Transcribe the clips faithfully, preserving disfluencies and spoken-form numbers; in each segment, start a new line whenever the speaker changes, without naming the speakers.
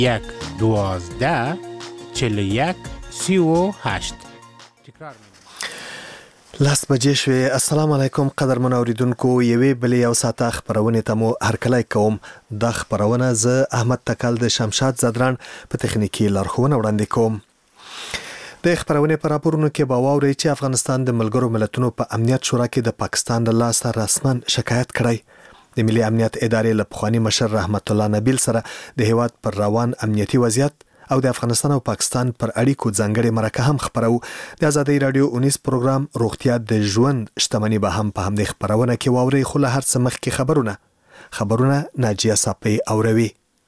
یک دوازده چل یک سی و هشت. تکرار
لاس بجې شوې. السلام علیکم قدرمن اوریدونکو، یوې بلې یو ساعته خپرونې ته مو هرکلی کوم. دا خپرونه زه احمد تکل د شمشاد زدران په تخنیکي لارښوونه وړاندې کوم. د خپرونې په راپورونو کې به واورئ چې افغانستان د ملګرو ملتونو په امنیت شورا کې د پاکستان له لاسه رسما شکایت کړی. د ملي امنیت ادارې له پخواني مشر رحمت الله نبیل سره د هیواد پر روان امنیتي وضعیت او د افغانستان او پاکستان پر اړیکو ځانګړې مرکه هم خپرو. د آزادۍ رادیو اونیس پروګرام روغتیا د ژوند شتمني به هم په همدې خپرونه کې واورئ. خو له هر څه مخکې خبرونه خبرونه ناجیه صافی اوروي.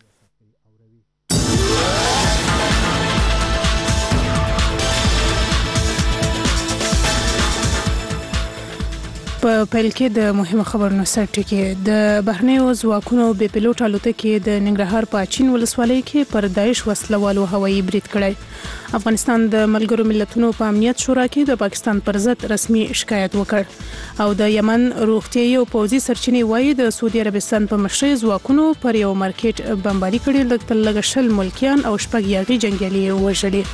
په پیل کې د مهمه خبرونو سرټکی. د بهرنیو ځواکونو بې پیلوټ الوتکې د ننګرهار په اچین ولسوالۍ کې پر داعش وسلوالو هوایي برید کړی. افغانستان د ملګرو ملتونو په امنیت شورا کې د پاکستان پر ضد رسمي شکایت وکړ. او د یمن روغتیايي او پوځي سرچینې وایي د سعودي عربستان په مشرۍ ځواکونو پر یو مارکیټ بمباري کړي. لږ تر لږه شل ملکیان او شپږ یاغي جنګیالي وژلي.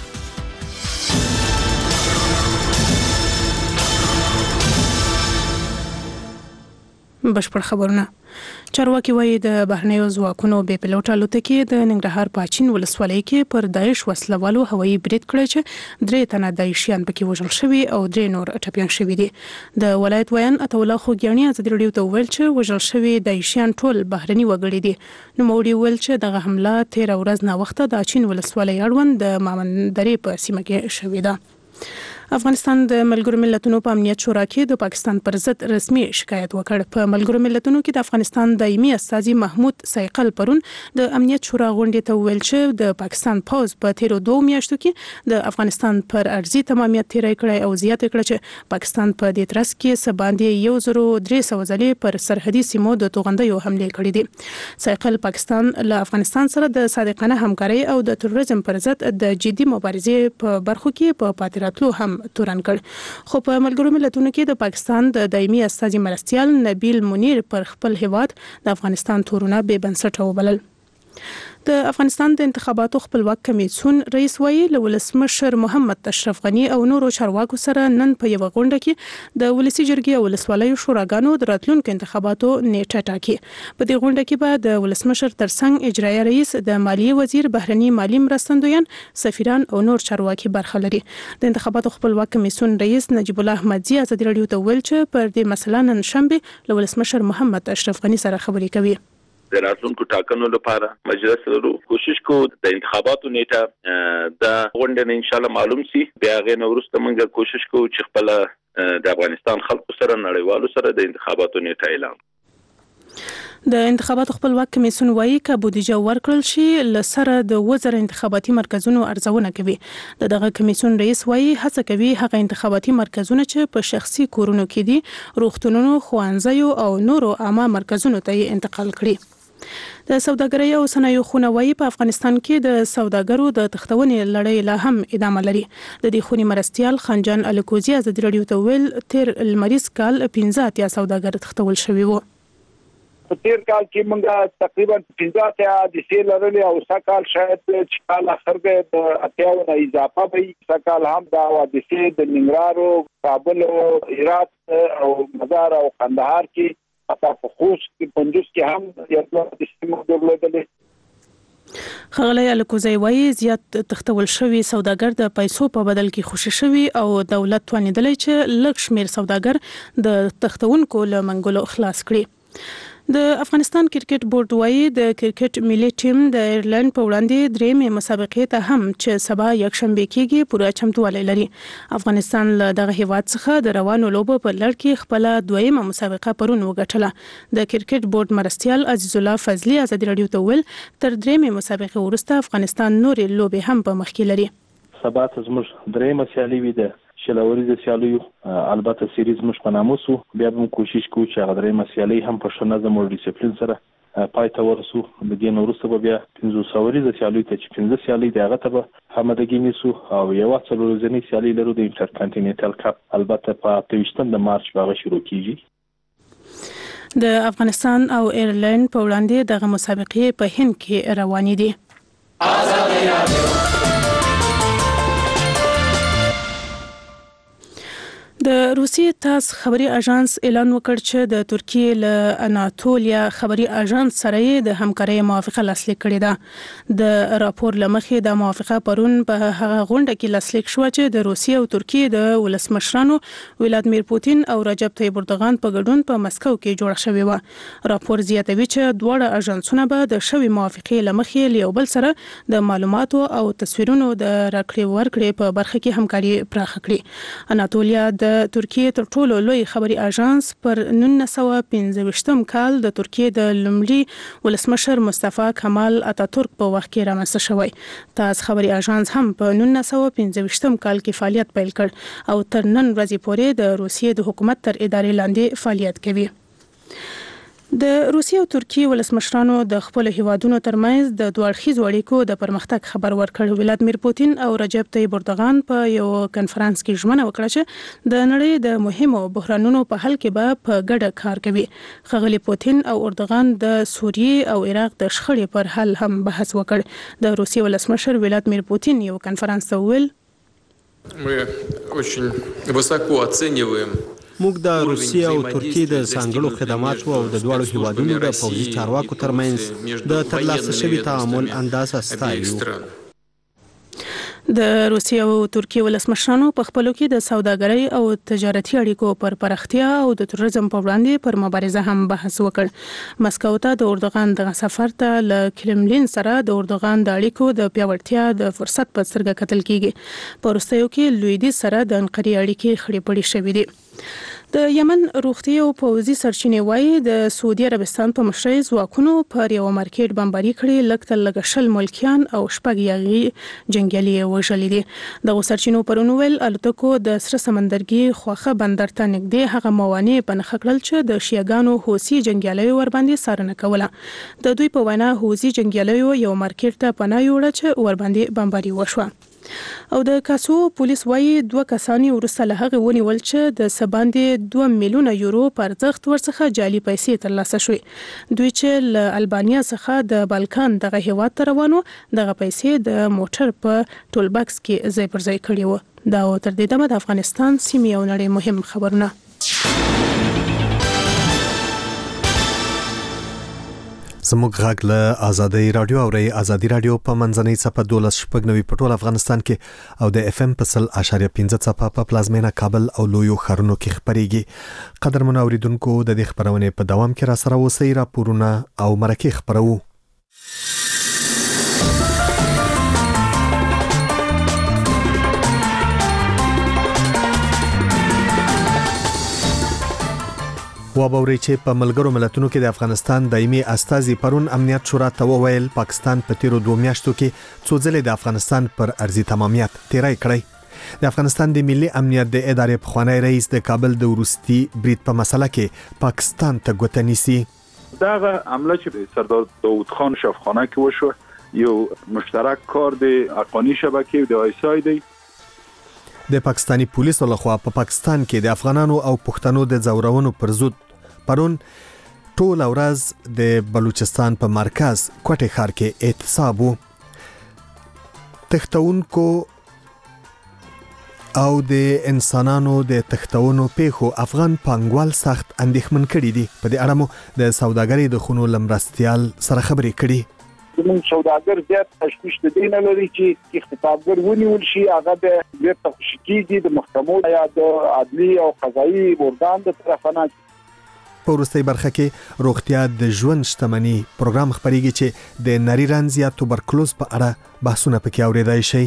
بشپړ خبرونه. چارواکي وایي د بهرنیو ځواکونو بې پیلوټ الوتکې د ننګرهار په اچین ولسوالۍ کې پر داعش وسلوالو هوایي برید کړی چې درې تنه داعشیان پکې وژل شوي او درې نور ټپیان شوي دي. د ولایت ویان عطاالله خوږیاڼي ازادي راډیو ته وویل چې وژل شوي داعشیان ټول بهرني وګړي دي. نوموړي وویل چې دغه حمله تېره ورځ ناوخته د اچین ولسوالۍ اړوند د مامندرې په سیمه کې شوې ده. افغانستان د ملګرو ملتونو په امنیت شورا کې د پاکستان پر ضد رسمي شکایت وکړ. په ملګرو ملتونو کې د افغانستان دایمي استازي محمود سایقل پرون د امنیت شورا غونډې ته وویل چې د پاکستان پوز په تیرو دوه میاشتو کې د افغانستان پر ارضي تمامیت تیری کړی او زیاته کړه چې پاکستان په دې ترڅ کې سباندې یو زرو درې سوه ځلې پر سرحدي سیمو د توغندیو حملې کړې دي. سایقل پاکستان له افغانستان سره د صادقانه همکارۍ او د تروریزم پر ضد د جدي مبارزې په برخو کې په پاتې راتلو هم تورن کړ. خو په ملګرو ملتونو کې د پاکستان د دایمي استازي مرستیال نبیل منیر پر خپل هیواد د افغانستان تورونه بې بنسټه وبلل. د افغانستان د انتخاباتو خپلواک کمیسیون رئیس وایي له ولسمشر محمد اشرف غني او نورو چارواکو سره نن په یو غونډه کې د ولسی جرګې او ولسوالیو شوراګانو د راتلونکو انتخاباتو نیټه ټاکي. په دې غونډه کې به د ولسمشر ترڅنګ اجرایي رئیس، د مالیې وزیر، بهرني مالی مرستندویان، سفیران او نور چارواکي برخه لري. د انتخاباتو خپلواک کمیسیون رئیس نجیب الله احمدزي ازادي راډیو ته ویل چې پر دې مسله نن شنبه له ولسمشر محمد اشرف غني سره خبرې کوي.
د راتلونکو ټاکنو لپاره مجلس ورو کوشش کو د انتخاباتو نیټه د غونډې نه ان شاء الله معلوم سي. بیا غو وروسته موږ کوشش کوو چې خپل د افغانستان خلکو سره نړیوالو سره د انتخاباتو نیټه اعلان.
د انتخاباتو خپلواک کمیسیون وایي چې بودیجه ورکړل شي لسره د وزر انتخاباتي مرکزونو ارزونه کوي. د دغه کمیسیون رئیس وایي هڅه کوي هغه انتخاباتي مرکزونه چې په شخصي کورونو کې دي، روغتونونو، ښوونځیو او نورو عامه مرکزونو ته انتقال کړي. د سوداګرۍ او صنایعو خونه وایي په افغانستان کې د سوداګرو د تښتونې لړۍ لا هم ادامه لري. د دې خونې مرستیال خنجان الکوزي ازادي راډیو ته ویل تیر المریض کال پنځه اتیا سوداګر تښتول شوي وو.
په تیر کال کې موږ تقریبا پنځه اتیا د سیل لرلې او سکال شاید چې کال اخر کې د اتیاو نه اضافه وي. سکال هم دا د سیل د ننګرهار، کابل، هرات او مزار او کندهار کې په خصوص کې پنځوس کې هم یو د سیمو درلودلې.
خغلی الکوزی وایي زیات تښتول شوي سوداګر د پیسو په بدل کې خوشي شوي او دولت توانیدلی چې لږ شمیر سوداګر د تښتونکو له منګولو خلاص کړي. د افغانستان کرکټ بورډ وایي د کرکټ ملي ټیم د ایرلند په وړاندې درېمې مسابقې ته هم چې سبا یکشنبه کېږي پوره چمتووالی لري. افغانستان له دغه هیواد څخه د روانو لوبو په لړ کې خپله دویمه مسابقه پرون وګټله. د کرکټ بورډ مرستیال عزیز الله فضلي ازادي راډیو ته ویل تر درېمې مسابقې وروسته افغانستان نورې لوبې هم په مخ کې لري.
سبا ته زموږ درېمه سیالي وي ده شلوري سیالیو البته سیریز مش په ناموسو. بیا به کوشش کوو چې هغه درېمه سیالي هم په ښه نظم او ډیسپلین سره پای ته ورسو. د دې نه وروسته به بیا پنځه سووري سیالیو ته چې پنځه سیالي دی هغه ته به همدګي نیسو او یو څلور ورځنۍ سیالي لرو د انټر کانټیننټل کپ البته په اته د مارچ باغ شروع کیږي.
د افغانستان او ایرلند په وړاندې دغه مسابقې په هند کې روانې دي.
آزادی رادیو.
د روسیې تاس خبري اژانس اعلان وکړ چې د ترکیې له اناتولیا خبري اژانس سره د همکارۍ موافقه لاسلیک کړې ده. د راپور لمخې د موافقه پرون په هغه غونډه کې لاسلیک شو چې د روسیې او ترکیې د ولسمشرانو ولادیمیر پوتین او رجب طیب اردوغان په ګډون په مسکو کې جوړ شوی و. راپور زیاتوي چې دواړه اژانسونه به د شوی موافقه لمخې له یو بل سره د معلوماتو او تصویرونو د راکړې ورکړې په برخه کې همکاري پراخ کړي. اناتولیا د د ترکیې تر ټولو لوی خبري اژانس پر نولس سوه پنځه ویشتم کال د ترکیې د لومړي ولسمشر مصطفی کمال اتاتورک په وخت کې رامنځته شوی. تاس خبري اژانس هم په نولس سوه پنځه ویشتم کال کې فعالیت پیل کړ او تر نن ورځې پورې د روسیې د حکومت تر ادارې لاندې فعالیت کوي. د روسیې او ترکیې ولسمشرانو د خپل هیوادونو ترمنځ د دوه اړخیزو اړیکو د پرمختګ خبر ورکړ. ولادیمیر پوتین او رجب طیب اردوغان په یو کنفرانس کې ژمنه وکړه چې د نړۍ د مهمو بحرانونو په حل کې به په ګډه کار کوي. ښاغلي پوتین او اردوغان د سوریې او عراق د شخړې پر حل هم بحث وکړ. د روسیې ولسمشر ولادیمیر پوتین یو کنفرانس ته وویل:
Мы очень высоко оцениваем
موږ د روسیې او ترکیې د ځانګړو خدماتو او د دواړو هیوادونو د پوځي چارواکو ترمنځ د ترلاسه شوي تعامل اندازه ستایو.
د روسیې او ترکیې ولسمشرانو په خپلو کې د سوداګرۍ او تجارتي اړیکو پر پراختیا او د تروریزم په وړاندې پر مبارزه هم بحث وکړ. مسکو ته د اردوغان د سفر ته له کرملین سره د اردوغان د اړیکو د پیاوړتیا د فرصت په سترګه کتل کیږي. په وروستیو کې لویدیځ سره د انقرې اړیکې خړې پړې شوې دي. د یمن روغتي او پوځي سرچینې وایي د سعودي عربستان په مشرۍ ځواکونو پر یو مارکیټ بمباري کړې، لږ تر لږه شل ملکیان او شپږ یاغي جنګیالي وژلي دي. دغه سرچینو پرون ویل الوتکو د سره سمندرګي خوخه بندر ته نږدې هغه موانع په نښه کړل چې د شیعاګانو حوثي جنګیالیو ورباندې څارنه کوله. د دوی په وینا حوثي جنګیالیو یو مارکیټ ته پناه یوړه چې ورباندې بمباري وشوه. او د کاسو پولیس وایي دوه کسانی ورسته له هغه ونیول چې د سباندې دوه میلیونه یورو پر ارزښت ورڅخه جعلي پیسې ترلاسه شوې. دوی چې له البانیا څخه د بالکان دغه هیواد ته روانو، دغه پیسې د موټر په ټول باکس کې ځای پر ځای کړي وو. دا تر دې دمه د افغانستان سیمې او نړۍ مهم خبرونه.
زموږ غږ له آزادۍ رادیو او ری آزادۍ رادیو په منځنۍ صفه دولس شپږ نوي په ټول افغانستان کې او د اف ام په سل اشاریه پنځه صفه په پلازمینه کابل او لویو ښارونو کې خبريږي. قدرمن اوریدونکو د دې خبرونه په دوام کې را سره اوسئ. راپورونه او مرکه خبرو. وابوري چې په ملګرو ملتونو کې د افغانستان دایمي استازي پرون امنیت شورا ته وویل پاکستان په تیرو دوه میاشتو کې څو ځلې د افغانستان پر ارضي تمامیت تیرای کړی. د افغانستان د ملي امنیت د ادارې پخوانی رئیس د کابل د ورستي برید په مسله کې پاکستان ته ګوته نیسي.
دغه عمله چې سردار داوود خان شفخانه کې وشو یو مشترک کار د افغاني شبکې د آیسای دی.
د پاکستانی پولیسو لخوا په پا پاکستان کې د افغانانو او پښتنو د زورونو پر ضد پرون ټول ورځ د بلوچستان په مرکز کوټه ښار کې احتساب وو. تختونکو او د انسانانو د تختونو پیښو افغان پانګوال سخت اندېښمن کړي دي. په دې اړه مو د سوداګرۍ د خونو لمرستيال سره خبرې کړي.
زموږ سوداګر زیات تشویش د دین لري چې اختطافګر ونیول شي، هغه د بیرته خوشکیږي د محکمو یا د عدلي او قضایي ارګان د طرفه نه.
په وروستۍ برخه کې روغتیا د ژوند شتمنۍ پروګرام خبريږي چې د نری رنځ یا توبرکلوز په اړه بحثونه پکې اوریدای شي.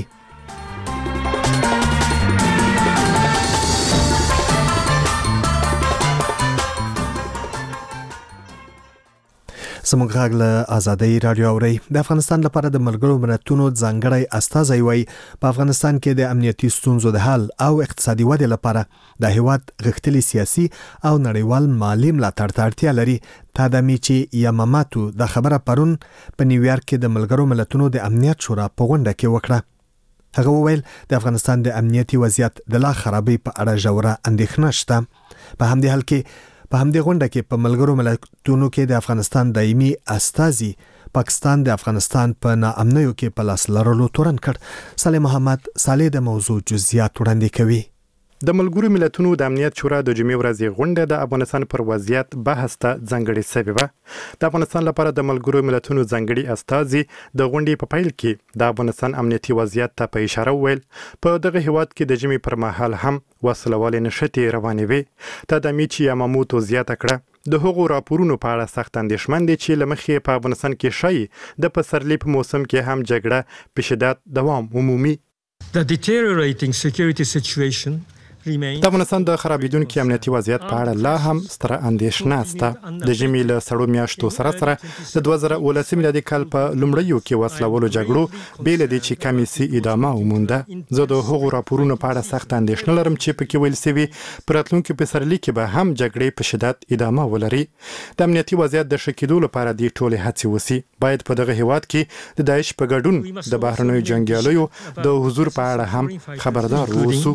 زموږ غږ له آزادۍ رادیو اوري. د افغانستان لپاره د ملګرو ملتونو ځانګړی استازی وایي په افغانستان کې د امنیتي ستونزو د حل او اقتصادي ودې لپاره د هیواد غښتلي سیاسي او نړیوال مالي ملاتړ ته اړتیا لري. تادامیچی یاماماتو د خبره پرون په نیویارک کې د ملګرو ملتونو د امنیت شورا په غونډه کې وکړه. هغه وویل د افغانستان د امنیتي وضعیت د لا خرابۍ په اړه ژوره اندېښنه شته. په همدې حال کې په همدې غونډه کې په ملګرو ملتونو کې د افغانستان دایمي استازي پاکستان د افغانستان په ناامنیو کې په لاس لرلو تورن کړ. صالح محمد صالح د موضوع جزئیات وړاندې کوي.
د ملګرو ملتونو د امنیت شورا د جمعې ورځې غونډه د افغانستان پر وضعیت بحث ته ځانګړې شوې وه. د افغانستان لپاره د ملګرو ملتونو ځانګړي استازي د غونډې په پیل کې د افغانستان امنیتي وضعیت ته په اشاره وویل په دغه هیواد کې د جمعې پر مهال هم وسلوالې نښتې روانې وې. تادامیچی یاماموتو زیاته کړه د هغو راپورونو په اړه سخت اندېښمن دي چې له مخې په افغانستان کې ښایي د پسرلي په موسم کې هم جګړه په شدت دوام ومومي.
The deteriorating security situation
د افغانستان د خرابېدونکي امنیتي وضعیت په اړه لا هم ستره اندېښنه شته. د ژمي له سړو میاشتو سره سره د دوه زره اوولسم میلادي کال په لومړیو کې وسلوالو جګړو بې له دې چې کمې سي ادامه ومونده. زه د هغو راپورونو په اړه سخت اندېښنه لرم چې پکې ویل سوي په راتلونکي پسرلي کې به هم جګړې په شدت ادامه ولري. د امنیتي وضعیت د ښه کېدو لپاره دې ټولې هڅې وسي. باید په دغه هیواد کې د داعش په ګډون د بهرنیو جنګیالیو د حضور په اړه هم خبردار اوسو.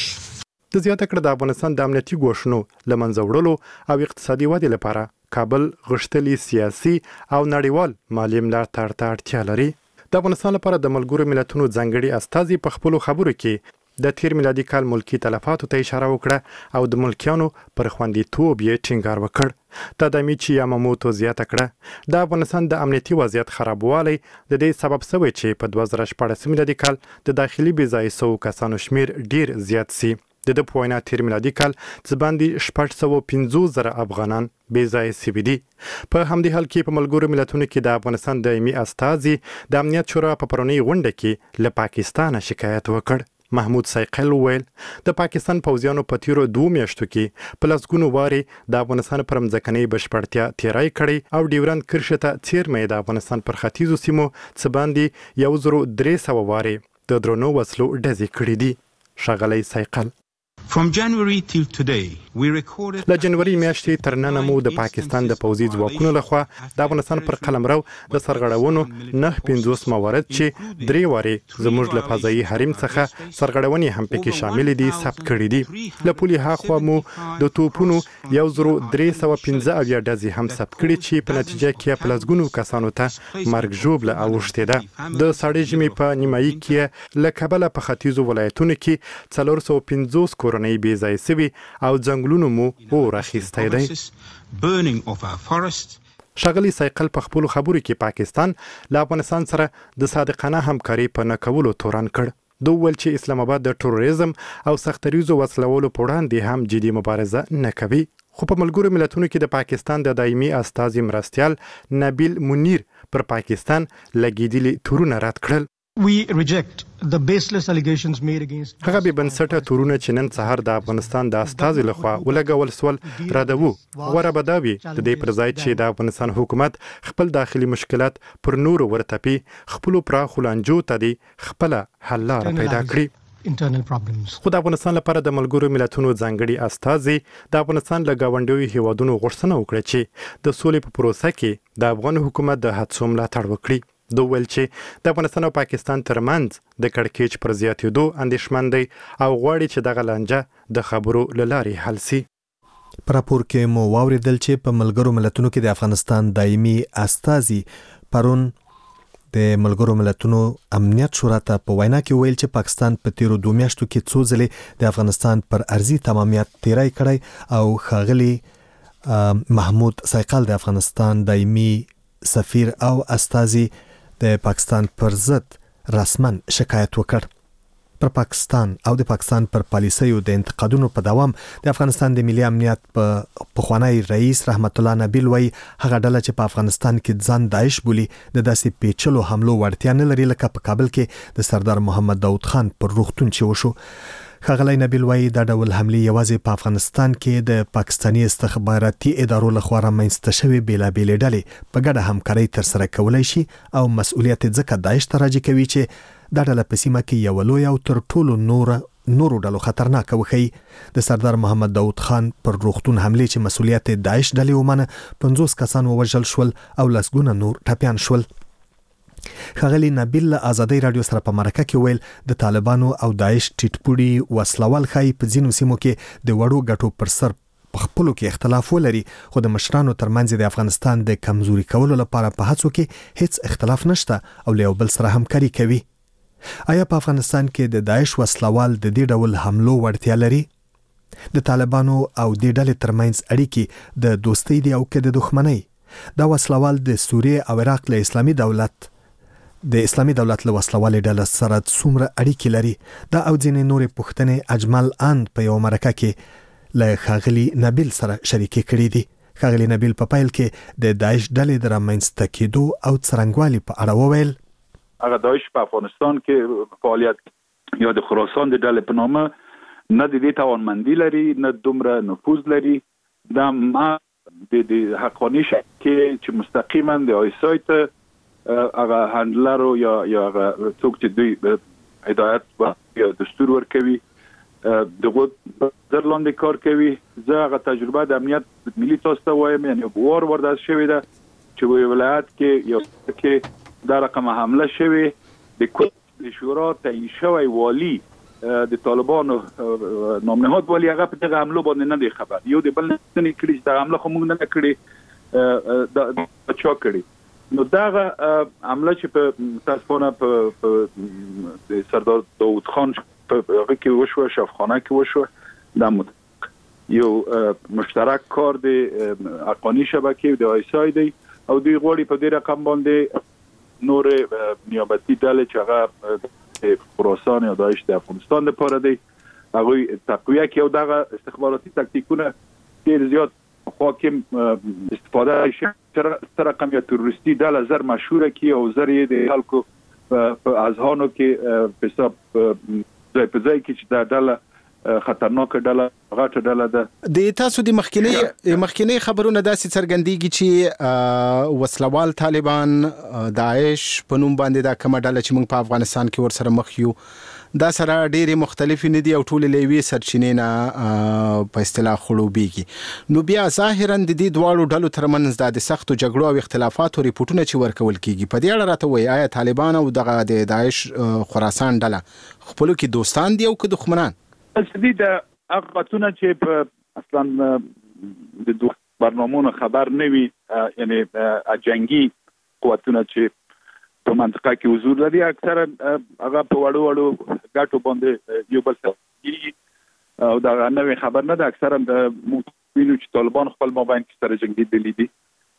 د زیاته کړه د افغانستان د امنیتي ګواښونو له منځه وړلو او اقتصادي ودې لپاره کابل غښتلي سیاسي او نړیوال مالي ملاتړ ته اړتیا لري. د افغانستان لپاره د ملګرو ملتونو ځانګړي استازي په خپلو خبرو کې د تیر میلادي کال ملکی تلفاتو ته اشاره وکړه او د ملکیانو پر خوندیتوب یې ټینګار وکړ. تادامیچی یاماموتو زیاته کړه د افغانستان د امنیتي وضعیت خرابوالی د دې سبب شوی چې په دوه زره شپاړسم میلادي کال د داخلي بې ځایه شوو کسانو شمیر ډیر زیات سي. د د په وینا تیر میلادي کال څه باندې شپږ سوه پنځوس زره افغانان بې ځایه سوي دي. په همدې حال کې په ملګرو ملتونو کې د افغانستان دایمي استازي د امنیت شورا په پرونۍ غونډه کې له پاکستانه شکایت وکړ. محمود سایقل ویل د پاکستان پوځیانو په تیرو دوه میاشتو کې په لسګونو وارې د افغانستان پر مځکنۍ بشپړتیا تیری کړی او ډیورند کرښې ته څیرمه د افغانستان پر ختیځو سیمو څه باندې یو زرو درې سوه وارې د درنو وسلو ډزې کړي دي. ښاغلی سایقل
From January till today, we recorded
له جنوري میاشتې تر ننه مو د پاکستان د پوځي ځواکونو لخوا د افغانستان پر قلمرو د سرغړونو نه پنځوس موارد چې درې وارې زموږ له فضایي حریم څخه سرغړونې هم پکې شامل دي ثبت کړي دي. له پولې هاخوا مو د توپونو یو زرو درې سوه پنځه اویا ډزې هم ثبت کړي چې په نتیجه کې په لسګونو کسانو ته مرګ ژوبله اوښتې ده. د سړې ژمي په نیمایي کې له کبله په ختیځو ولایتونو کې څلور سوه پنځوس کورنۍ بې ځایه سوي او ځنګلونو مو اور اخیستی دی. ښاغلي سایقل په خپلو خبرو کې پاکستان له افغانستان سره د صادقانه همکاري په نه کولو تورن کړ. دوی ویل چې اسلام آباد د تروریزم او سختریزو وسلولو په وړاندې هم جدي مبارزه نه کوي. خو په ملګرو ملتونو کې د پاکستان د دایمي استازي مرستیال نبیل منیر پر پاکستان لګیدلي تورونه رد کړل.
We reject the baseless allegations made against
هغه به بنسټه تورونه چې نن سهار د افغانستان د استازي لخوا ولګول سول ردوو. غوره به دا وي د دې پر ځای چې د افغانستان حکومت خپل داخلي مشکلات پر نورو ورتپي خپلو پراخو لانجو ته دی خپله حل لاره پیدا کړي. خو د افغانستان لپاره د ملګرو ملتونو ځانګړي استازي د افغانستان له ګاونډیو هیوادونو غوښتنه وکړه چې د سولې په پروسه کې د افغان حکومت د هڅو ملاتړ وکړي. دوی ویل چې د افغانستان او پاکستان ترمنځ د کړکېچ پر زیاتېدو اندېښمن دی او غواړي چې دغه لانجه د خبرو له لارې حل سي.
په راپور کې مو واوریدل چې په ملګرو ملتونو کې د افغانستان دایمي استازي پرون د ملګرو ملتونو امنیت شورا ته په وینا کې ویل چې پاکستان په تیرو دوه میاشتو کې څو ځلې د افغانستان پر ارضي تمامیت تیری کړی او ښاغلي محمود سایقل د افغانستان دایمي سفیر او استازي د پاکستان پر ضد رسمن شکایت وکړ. پر پاکستان او د پاکستان پر پالیسیو د انتقادونو په دوام د افغانستان د ملي امنیت په پخوانی رئیس رحمت الله نبیل وای هغه ډله چې په افغانستان کې ځان داعش بولي د داسې پیچلو حملو وړتیا نه لري لکه په کابل کې د سردار محمد داود خان پر روغتون چې وشو. ښاغلی نبیل وای دا ډول حملې یوازې په افغانستان کې د پاکستاني استخباراتي ادارو لخوا رامنځته شوې بېلابېلې ډلې په ګډه همکارۍ ترسره کولی شي او مسؤلیت یې ځکه داعش ته راجع کوي چې دا ډله په سیمه کې یوه لویه او تر ټولو نوره نورو ډلو خطرناکه وښیي. د سردار محمد داود خان پر روغتون حملې چې مسؤلیت یې داعش ډلې ومنه پنځوس کسان ووژل شول او لسګونه نور ټپیان شول. ښاغلي نبیل له ازادۍ راډیو سره په مرکه کې ویل د طالبانو او داعش ټیټپوړي وسلوال ښایي په ځینو سیمو کې د وړو ګټو پر سر په خپلو کې اختلاف ولري، خو د مشرانو ترمنځ د افغانستان د کمزوري کولو لپاره په هڅو کې هیڅ اختلاف نشته او له یو بل سره همکاري کوي. آیا په افغانستان کې د داعش وسلوال د دې ډول حملو وړتیا لري؟ د طالبانو او د ډلې ترمنځ اړیکې د دوستۍ دي او کې د دښمنۍ؟ دا وسلوال د سوریې او عراق له اسلامي دولت د اسلامي دولت له وسلوالې ډلې سره څومره اړیکې لري؟ دا او ځینې نورې پوښتنې اجمل ان په یو مرکه کې له ښاغلي نبیل سره شریکې کړې دي. ښاغلي نبیل په پیل کې د داعش ډلې د رامنځته کېدو او څرنګوالي په اړه وویل.
هغه داعش په افغانستان کې فعالیت یا د خراسان د ډلې په نامه نه د دې توانمندي لري، نه دومره نفوذ لري. دا ما د د حقانی کې چې مستقیما د آیسای ته هغه هندلر یا یا څوک چې دوی هدایت یا دستور ورکوي دغه درلاندې کار کوي. زه هغه تجربه د امنیت ملي تاسو ته وایم، یعنی وار ورداز شوی ده چې وی ولایت کې یو کې دا رقم حمله شوی د کوټ شورا تعیین شوی والی د طالبانو نامنهاد والی هغه په دغه حمله باندې نه دی خبر. یو د بل نه کړی چې دا حمله خو موږ نه کړی دا چا کړی. نو دا حمله چې په تاسفانه په سردار داوود خان په هغه کې وشو، شفخانه کې وشو، دا یو مشترک کار دی حقانی شبکه د آیسای دی او دوی غواړي په دې رقم باندې نور نیابتي ډلې چې هغه خراسان یا داعش د افغانستان لپاره دی هغه تقویه کوي او دغه استخباراتي تاکتیکونه ډېر زیات حاکم استفاده شي تر رقم یا تروریستي ډله زر مشهوره کی او زر یې د خلکو په اذهانو کې په حساب ځای په ځای کې چې دا ډله خطرناک ډله غټه ډله ده.
د تاسو د مخکینی مخکینی خبرونه داسې څرګندېږي چې وسلوال طالبان داعش په نوم باندې دا کومه ډله چې موږ په افغانستان کې ورسره مخ یو دا سره ډېرې مختلفې نه دي او ټولې له یوې سرچینې نه په اصطلاح خړوبېږي. نو بیا ظاهراً د دې دواړو ډلو ترمنځ د سختو جګړو او اختلافاتو ریپورټونه چې ورکول کېږي په دې اړه راته وایي آیا طالبان او دغه د داعش خراسان ډله خپلو کې دوستان دي او که دښمنان؟
شدید هغه باتونه چې په اصلا د دوه برنامهونو خبر نه وي، یعنی جنگي قوتونه چې په منطقه کې حضور لري اکثرا هغه په وړو وړو ګټو باندې یو بل سره او دا نوې خبر نه ده. اکثرا وینو چې طالبان خپل مابین کې سره جنگیدلي دي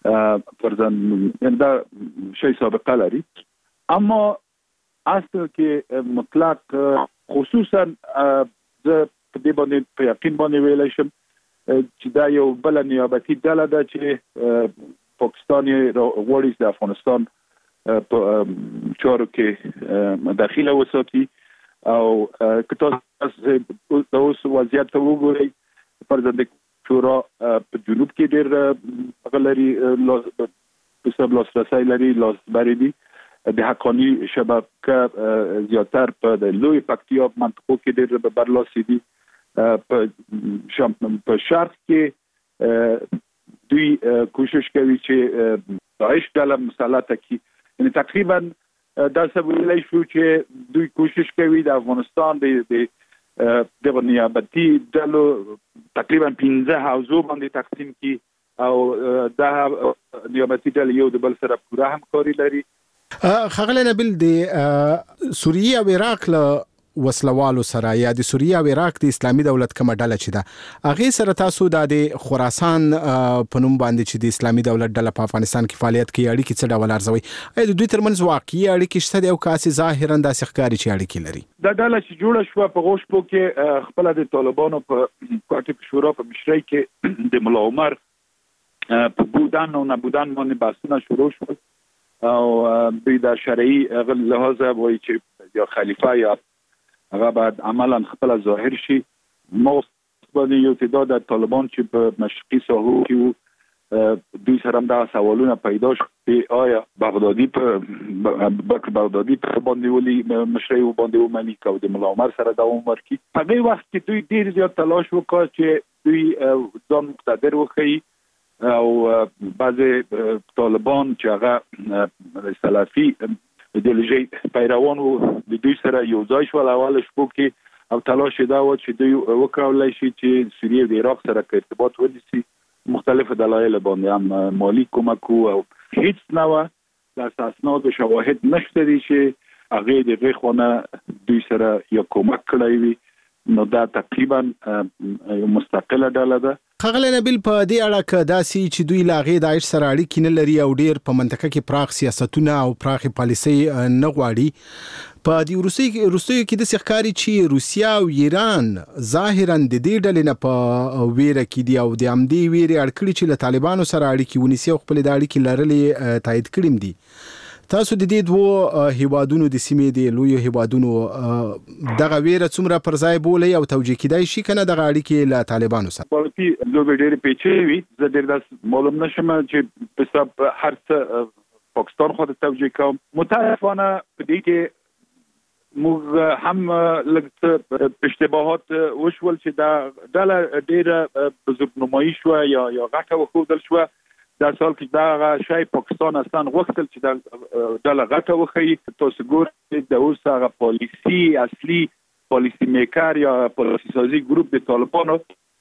فرضاً دا شی سابقه لري، اما اصل کې مطلق خصوصا زه په دې باندې په یقین باندې ویلی شم چې دا یو بل نیابتي ډله ده چې پاکستان غواړي د افغانستان په چارو کې داخله وساتي او که تاسو د اوس وضعیت ته وګورئ فرضاً د شورا په جنوب کې ډېر غلري په سب لاسرسی لري لاسبري دي د حقانی شبکه زیاتر په د لوی پکتیا منطقو کې ډېر برلاسي دي. په شرق کې دوی کوشش کوي چې داعش ډله مسلطه کړي، یعنی تقریبا دا څه ویلی شو چې دوی کوشش کوي د افغانستان د دغه نیابتي ډلو تقریبا پنځه حوزو باندې تقسیم کړي او دا نیابتي ډلې یو د بل سره پوره همکاري لري.
خغل نبیل د سوریه او عراق له وسلوالو سره یا د سوریه او عراق د اسلامي دولت کومه ډله چې ده هغه سره تاسو د خراسان په نوم باندې چې د اسلامي دولت ډله په افغانستان کې فعالیت کوي اړیکې څه ډول ارزوي؟ اې د دوی ترمنځ واقعي اړیکې شته او کاسي ظاهرا داسې ښکاري چې اړیکې لري؟
دا ډله چې جوړه شوه په غوښپو کې خپل د طالبانو په کوټې شورا په مشرۍ کې د ملا عمر په بودن او نه بودن باندې بحثونه شروع شول او دوی د شرعي لحاظه وایي چې یا خلیفہ یا هغه باید عملا خپل ظاهر شي. ما باندې یو تعداد طالبان چې په مشرقي ساحو کې دوی سره هم دا سوالونه پیدا شو چې آیا بغدادي په بکر بغدادي په باندې ولي مشرعي باندې ومني که د ملا عمر سره دوام ورکړي. په هغه وخت کې دوی ډېر زیات تلاش وکړ چې دوی ځان مقتدر وښیي او بعضې طالبان چې هغه سلفي ایدئولوژي پیروان وو د دوی سره یو ځای شول اول شپو کې او تلاش دا و چې دوی وکولای شي چې سوریه د عراق سره ارتباط ونیسي مختلف دلایل باندې هم مالی کومک او هیڅ نوع د اساسناد و شواهد نشته دي چې هغه د غیخونه دوی سره یو کومک کړی وي نو دا تقریبا مستقله ډله ده.
خغل نبیل په دې اړه کې داسي چې دوی لاغې داعش سره اړیکې نه لري او ډیر په منطقه کې پراخ سیاستونه او پراخ پالیسي نه غواړي په دې روسي روسي کې د ښکاری چې روسیا او ایران ظاهرا د دې ډلې نه په ویره کې دي او د امدي ویره اړکړي چې له طالبانو سره اړیکې ونیسي او خپل د اړیکې لرلې تایید کړیم دي. تاسو د دې دوه هیوادونو د سیمې د لوی هیوادونو دغه ویره څومره پر ځای بولي او توجیه کیدای شي کنه دغه اړیکې له طالبانو سره
ولکه لوی ډېر پیچلې وي زه ډېر داس معلوم نشم چې په سب هر څه پاکستان خو د توجیه کوم متاسفانه په دې کې موږ هم لږ اشتباهات وشول چې دا ډله ډېر بزرګ نمایش شو یا یا غټه وخودل شو دا سال کې دا شای پاکستان اصلا وختل چې دا ډله غټه وخی تاسو ګور د اوس هغه پالیسی اصلي پالیسی میکر یا پالیسی سازی ګروپ د طالبانو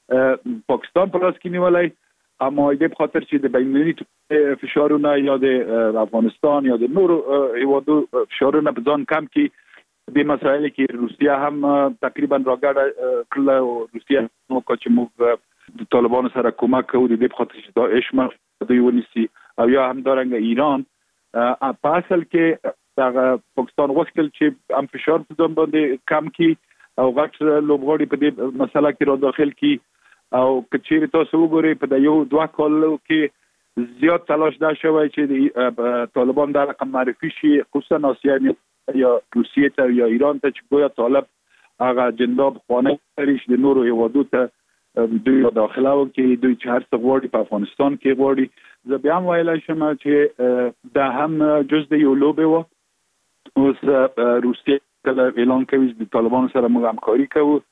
پاکستان پر لاس کې نیولای اما دې په خاطر چې د بین‌المللي فشارونه یا د افغانستان یا د نور هیوادو فشارونه په ځان کم کې د مسایل کې روسیا هم تقریبا راګړه کړل او روسیا نو چې موږ د طالبانو سره کومک کوو د دې په خاطر چې داعش مخ دوی ونیسي او یا هم دارنګ ایران په اصل کې دا پاکستان وختل چې هم فشار په ځان باندې کم کی او غټ لوبغاړي په دې مسله کې را داخل کی او کچېر تاسو وګورئ په یو دوه کال کې زیات تلاش دا شوی چې طالبان دا رقم معرفي شي خصوصا آسیا یا روسیه ته یا ایران ته چې ګویا طالب هغه جنداب خانه ریش د نورو هیوادو ته دوی داخله او کې دوی چې هر څه غواړي په افغانستان کې غواړي زه بیا هم ویلای شم چې دا هم جز د یو لوبه و اوس روسیه کله اعلان کوي د طالبانو سره موږ همکاري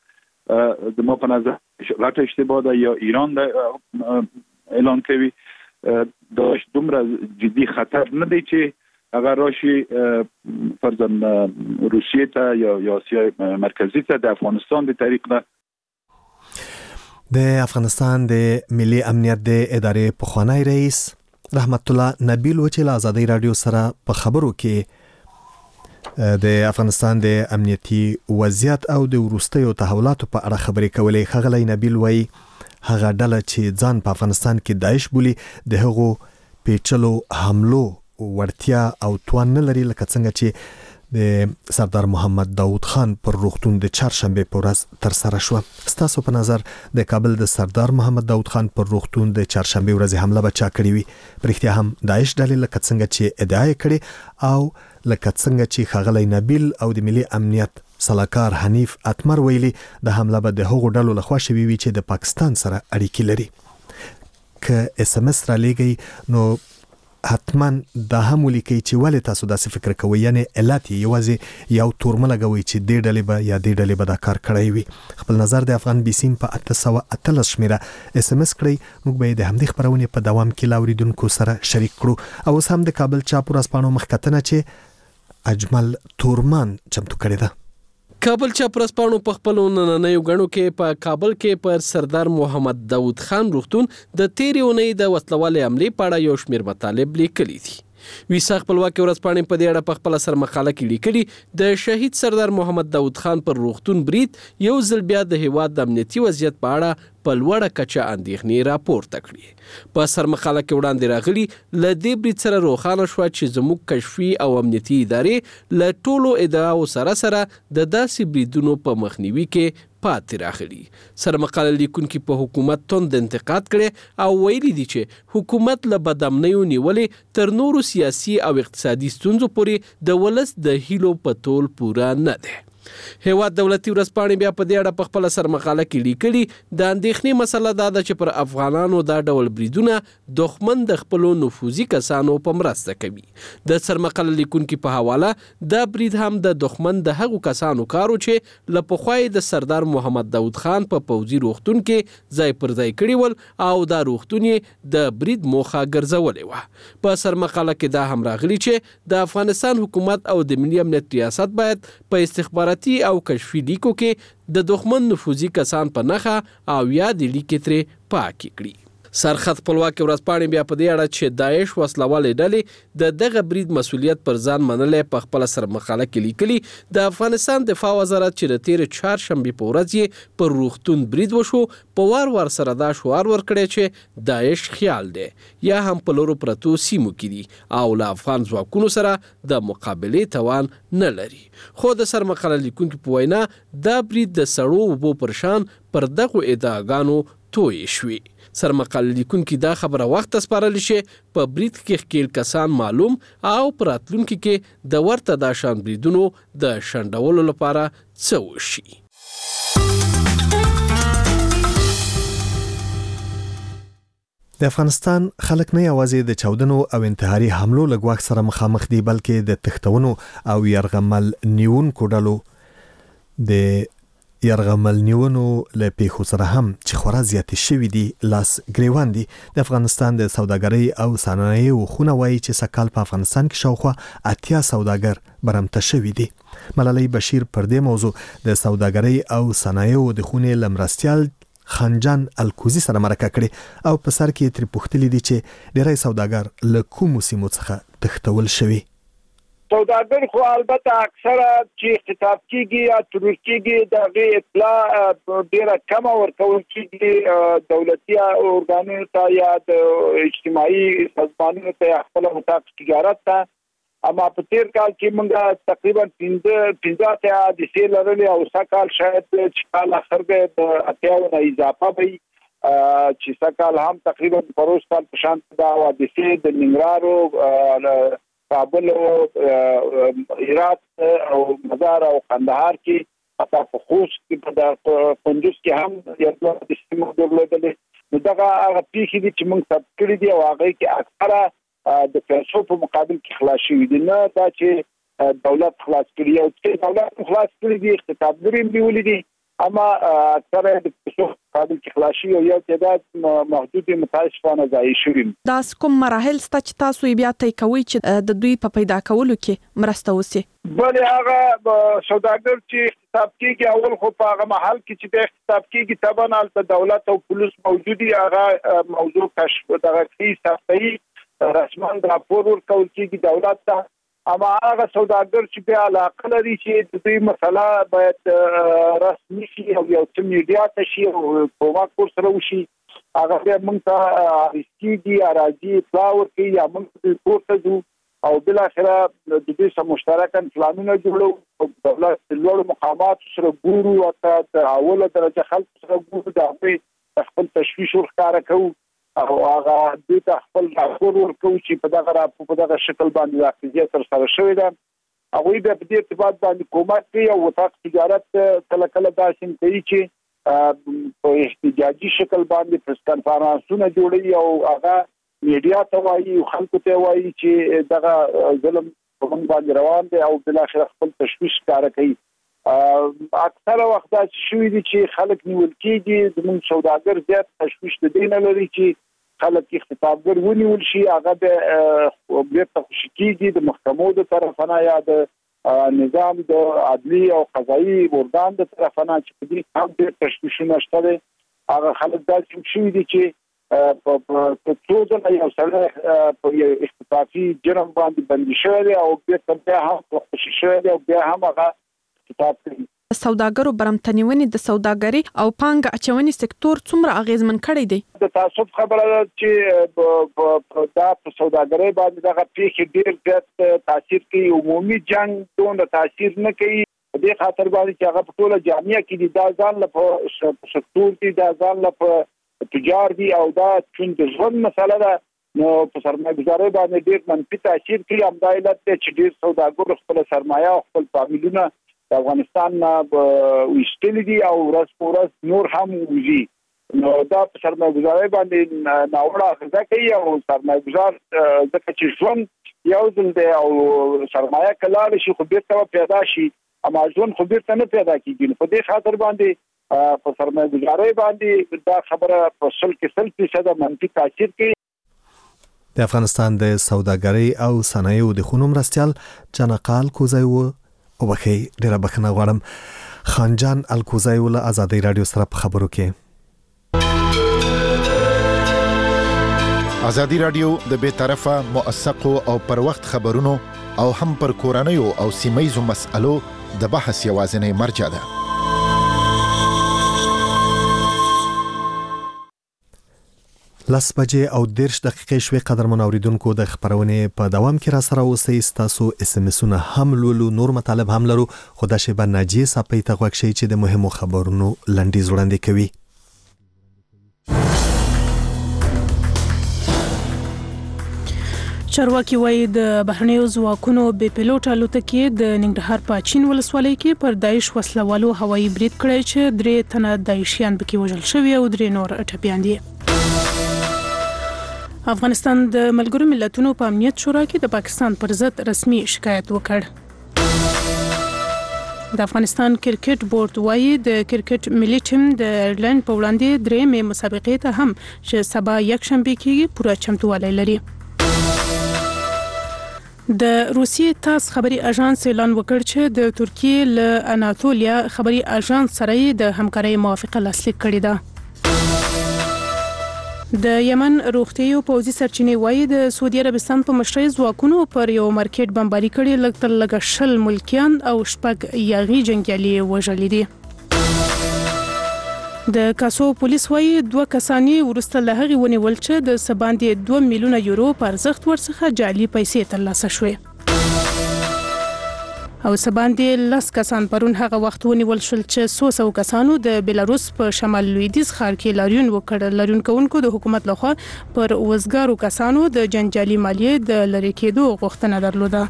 کوو د ما په نظر غټه اشتباه ده یا ایران د اعلان کوي دا دومره جدي خطر نه دی چې اگر راشي فرضاً روسیه ته یا آسیا مرکزی ته د افغانستان د طریق نه
د افغانستان د ملي امنیت د ادارې پخوانی رئیس رحمت الله نبیل و چې له آزادۍ رادیو سره په خبرو کې د افغانستان د امنیتي وضعیت او د وروستیو تحولاتو په اړه خبرې کولې. ښاغلی نبیل وایي هغه ډله چې ځان په افغانستان کې داعش بولي د هغو پیچلو حملو وړتیا او توان نه لري لکه څنګه چې د سردار محمد داود خان پر روغتون د چهارشنبه په ورځ تر سره شو. ستاسو په نظر د کابل د سردار محمد داود خان پر روغتون د چهارشنبه ورځ حمله بچا کړی وي پرختیا هم داعش ډلې لکه څنګه چې ادعا کړي او لکه څنګه چې ښاغلی نبیل او د ملي امنیت صلاحکار حنیف اتمر ویلي د حمله به د هغو ډلو لخوا شوي وي چې د پاکستان سره اړیکې لري. که اس ام اس را لېږئ نو حتما دا هم ولیکي چې ولې تاسو داسې فکر کوئ یعنی علت یوازې یو تورمه لګوي چې دې ډلې به یا دې ډلې به دا کار کړی وي. خپل نظر د افغان بي سیم په اته سوه اتلس شمیره اس ام اس کړئ. موږ به د همدې خبرونې په دوام کې له اوریدونکو سره شریک کړو. او اوس هم د کابل چاپ ورځپاڼو مخکتنه چې اجمل تورمان چمتو کړې ده.
کابل چاپ ورځپاڼو په خپلو نننیو غړو کې په کابل کې پر سردار محمد داود خان روغتون د تیرې اونۍ د وسلوالې حملې په اړه یو شمېر مطالب لیکلي دي. ویسا خپلواکي ورځپاڼې په دې اړه په خپله سرمقاله کې لیکلي د شهید سردار محمد داود خان پر روغتون برید یو ځل بیا د هیواد د امنیتي وضعیت په اړه په لوړه کچه اندېښنې راپورته کړي. په سرمقاله کې وړاندې راغلي له دې برید سره روښانه شوه چې زموږ کشفي او امنیتي ادارې له ټولو ادعاو سره سره د داسې بریدونو په مخنیوي کې پاتې راغلي. سرمقاله لیکونکي په حکومت توند انتقاد کړي او ویلي دي چې حکومت له بدامنیو نیولې تر نورو سیاسي او اقتصادي ستونزو پورې د ولس د هیلو په تول پوره نه دی. هیواد دولتي ورځپاڼې بیا په دې اړه په خپله سرمقاله کې لیکلي د اندېښنې مسله دا ده چې پر افغانانو دا ډول بریدونه دښمن د خپلو نفوذي کسانو په مرسته کوي. د سرمقاله لیکونکي په حواله دا برید هم د دښمن د هغو کسانو کارو چې له پخوا د سردار محمد داود خان په پوځي روغتون کې ځای پر ځای کړي ول او دا روغتون یې د برید موخه ګرځولې وه. په سرمقاله کې دا هم راغلي چې د افغانستان حکومت او د ملي امنیت ریاست باید په استخباراتي استخباراتي او کشفي لیکو کې د دښمن نفوذي کسان په نخا او یا د لیکې ترې پاکې کړي. سرخط خپلواک ورځپاڼې بیا په دې اړه چې داعش وسلوالې ډلې د دغه برید مسولیت پر ځان منلې په خپل سر مقاله کې لیکلي د افغانستان دفاع وزارت چې د تیر چهارشنبه په ورځ یې پر روغتون برید وشو په وار وار سره دا شعار ورکړی چې داعش خیال دی یا هم په لورو پرتو سیمو کې دي او له افغان ځواکونو سره د مقابلې توان نه لري. خو د سر مقاله لیکونکو په وینا دا برید د سړو اوبو پر شان پر دغه ادعاګانو توی شوي. سرمقاله لیکونکي دا خبره وخت سپارل شي په برید کې خکیل کسان معلوم او پراتلونکو کې د ورته دا شان بریدونو د شندولو لپاره څه وشي.
د افغانستان خلک نه یوازې د چاودنو او انتحاري حملو له ګواښ سره مخامخ دي بلکې د تښتونو او يرغمل نیونکو ډلو د يرغمل نیونو له پیښو سره هم چې خورا زیات شوي دي لاس ګریوان دي. د افغانستان د سوداګرۍ او صنایعو خونه وایي چې سکهال په افغانستان کې شاوخوا اتیا سوداګر برمته شوي دي. ملالۍ بشیر پر دې موضوع د سوداګرۍ او صنایعو د خونې لمرستیال خانجان الکوزي سره مرکه کړي او په سر کې تر پوښتلې دي چې ډېری سوداګر له کومو سیمو څخه تښتول شوي.
سوداګر خو البته اکثره چې خطاب کیږي یا ترور کیږي دغه اطلاع ډیره کم ورکول کیږي دولتي ارګانونو ته یا د اجتماعي سازمانونو ته خپل مطابق تجارت ته. اما په تیر کال کې موږ تقریبا پنځه پنځه ته د سیل لرلې او سکهال شاید چې کال اخر به اتیاو نه اضافه وي چې سکهال هم تقریبا پروس کال په شان دا و د سیل د ننګرهار کابل او هرات او مزار او قندهار کې حتی په خوست کې په کندوز کې هم یو د سیمو درلودل. نو دا هغه پیښې دي چې موږ ثبت کړې دي او هغه کې اکثره د پیسو په مقابل کې خلاص شوي دي، نه دا چې دولت خلاص کړي او چې دولت خلاص کړي دي اقتصادي نیولې دي، اما اکثره د پیسو مقابل کې خلاص شوي او یو تعداد محدود متاسفانه ضایع شوي.
دا کوم مراحل ست چې تاسو بیا طی کوئ چې د دوی په پیدا کولو کې مرسته وسی؟
بلې هغه سوداګر چې حساب کېږي اول خو په هغه محل کې چې د حساب کېږي طبعا البته دولت او پولیس موجودي، هغه موضوع کشف دغه کې صحیح رسما راپور ورکول کېږي دولت ته. اما هغه سوداګر چې په علاقه لري چې د دې مسله باید رسمي شي او یو څه میډیا ته شي او کومه کورس راوشي، هغه به موږ ته ریسکي اراضي اطلاع ورکړي یا موږ ریپورت ځو او بل اخره د دې سم مشترکاً پلانونه جوړو او دولت لوړ مقامات سره ګورو او د اوله درجه خلک سره ګورو د خپل تشویش ورکاره کوو او هغه د خپل راپور ورکو چې په دغه راپور په دغه شکل باندې راځي تر سره شوی ده. هغه به په دې ارتباط باندې کومک کوي او وثاق تجارت کله کله داسې کوي چې په احتجاجي شکل باندې پریس کانفرنسونه جوړي او هغه میډیا ته وایي او خلکو ته وایي چې دغه ظلم په موږ باندې روان دی او بل اخر خپل تشویش کار کوي. اکثره وخت دا شوی دي چې خلک نیول کېږي، زموږ سوداګر زیات تشویش د دې نه لري چې خلک اختطافګر ونیول شي، هغه به بیرته خوشي کېږي د محکمو د طرفه نه یا د نظام د عدلي او قضایي ارګان د طرفه نه چې په دې هم ډېر تشویشونه شته دي. هغه خلک داسې شوي دي چې په څو ځله یو سړی په یو اختطافي جرم باندې بندي شوی دی او بیرته بیا هم خوشي شوی دی او بیا هم هغه
سوداګرو برمتنیونی د سوداګری او پانګه اچونې سکتور څومره اغیزمن کړی دی؟
د تاسو خبره ده چې دا په سوداګری باندې دغه پیښې ډېر زیات تاثیر کوي. عمومي جنگ دومره تاثیر نه کوي په دې خاطر باندې چې هغه په ټوله جامعه کې دي، دا ځان له سکتور دي، دا ځان له تجار دي او دا چون د ژوند مسله ده نو په سرمایه‌ګزارۍ باندې ډېر منفي تاثیر کوي. همدا علت دی چې ډېر سوداګر خپل سرمایه او خپل فامیلونه د افغانستان نه ویستلي دي او ورځ په ورځ نور هم وځي. نو دا په سرمایه‌ګزارۍ باندې ناوړه اغېزه کوي او سرمایه‌ګزار ځکه چې ژوند یو ځل دی او سرمایه که لاړه شي خو بېرته پیدا شي، اما ژوند خو بېرته نه پیدا کېږي. نو په دې خاطر باندې په سرمایه‌ګزارۍ باندې دا خبره په سل کې سل فیصده منفي تاثیر کوي.
د افغانستان د سوداګرۍ او صنایعو د خونو مرستیال جنقال کوزی و وبخي ډیره بخنه غواړم. خانجان الکوزای ول آزادۍ رادیو سره په خبرو کې.
آزادی رادیو د بے طرفه موثقو او پر وخت خبرونو او هم پر کورنیو او سیمایزو مسألو د بحث یوازینی مرجع ده. لس بجې او دیرش دقیقې شوې قدرمن اوریدونکو د خبرونې په دوام کې را سره اوسئ. ستاسو اس ام اسونه هم لولو، نور مطالب هم لرو، خو دا شی به ناجیه صاحب ته غوښ شي چې د مهمو خبرونو لنډیز وړاندې کوي.
چارواکي وایي د بهرنیو ځواکونو بې پیلوټ الوتکې د ننګرهار په چین ولسوالۍ کې پر داعش وسلوالو هوایي برید کړی چې درې تنه داعشیان پکې وژل شوي او درې نور ټپیان دي. افغانستان د ملګرو ملتونو په امنیت شورا کې د پاکستان پر ضد رسمي شکایت وکړ. د افغانستان کرکټ بورډ وایي د کرکټ ملي ټیم د ایرلند په وړاندې درېمې مسابقې ته هم چې سبا یکشنبه کې پوره چمتووالی لري. د روسیې تاس خبري اژانس اعلان وکړ چې د ترکیې له اناتولیا خبري اژانس سره د همکارۍ موافقه لاسلیک کړې ده. د یمن روغتیايي پوځي سرچینې وایي د سعودي عربستان په مشرۍ ځواکونو پر یو مارکیټ بمباري کړي، لږ تر لږه شل ملکیان او شپږ یاغي جنګیالي وژلي دي. د کاسو پولیس وایي دوه کسانی ورسته له هغې ونیول چې د څه باندې دوه میلیونه یورو په ارزښت ورڅخه جعلي پیسې ترلاسه شوې او څه باندې لس کسان پرون هغه وخت ونیول شول چې څو سوه کسانو د بیلاروس په شمال لویدیځ ښار کې لاریون وکړ. لاریون کوونکو د حکومت لخوا پر وزګارو کسانو د جنجالي مالیې د لرې کېدو غوښتنه درلوده.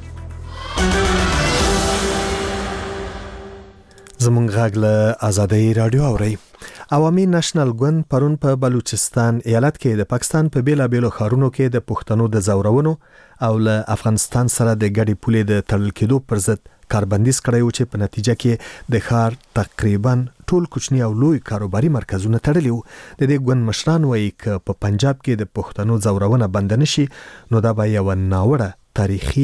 زمونږ غږ له آزادۍ رادیو اورئ. عوامي نېشنل ګوند پرون په بلوچستان ایالت کې د پاکستان په بیلابېلو ښارونو کې د پښتنو د زورونو او له افغانستان سره د ګډې پولې د تړل کېدو پر ضد کاربندیز کړی و چې په نتیجه کې د ښار تقریبا ټول کوچني او لوی کاروباري مرکزونه تړلي وو. د دې ګوند مشران وایي که په پنجاب کې د پښتنو زورونه بند نشي نو دا به یوه ناوړه تاریخي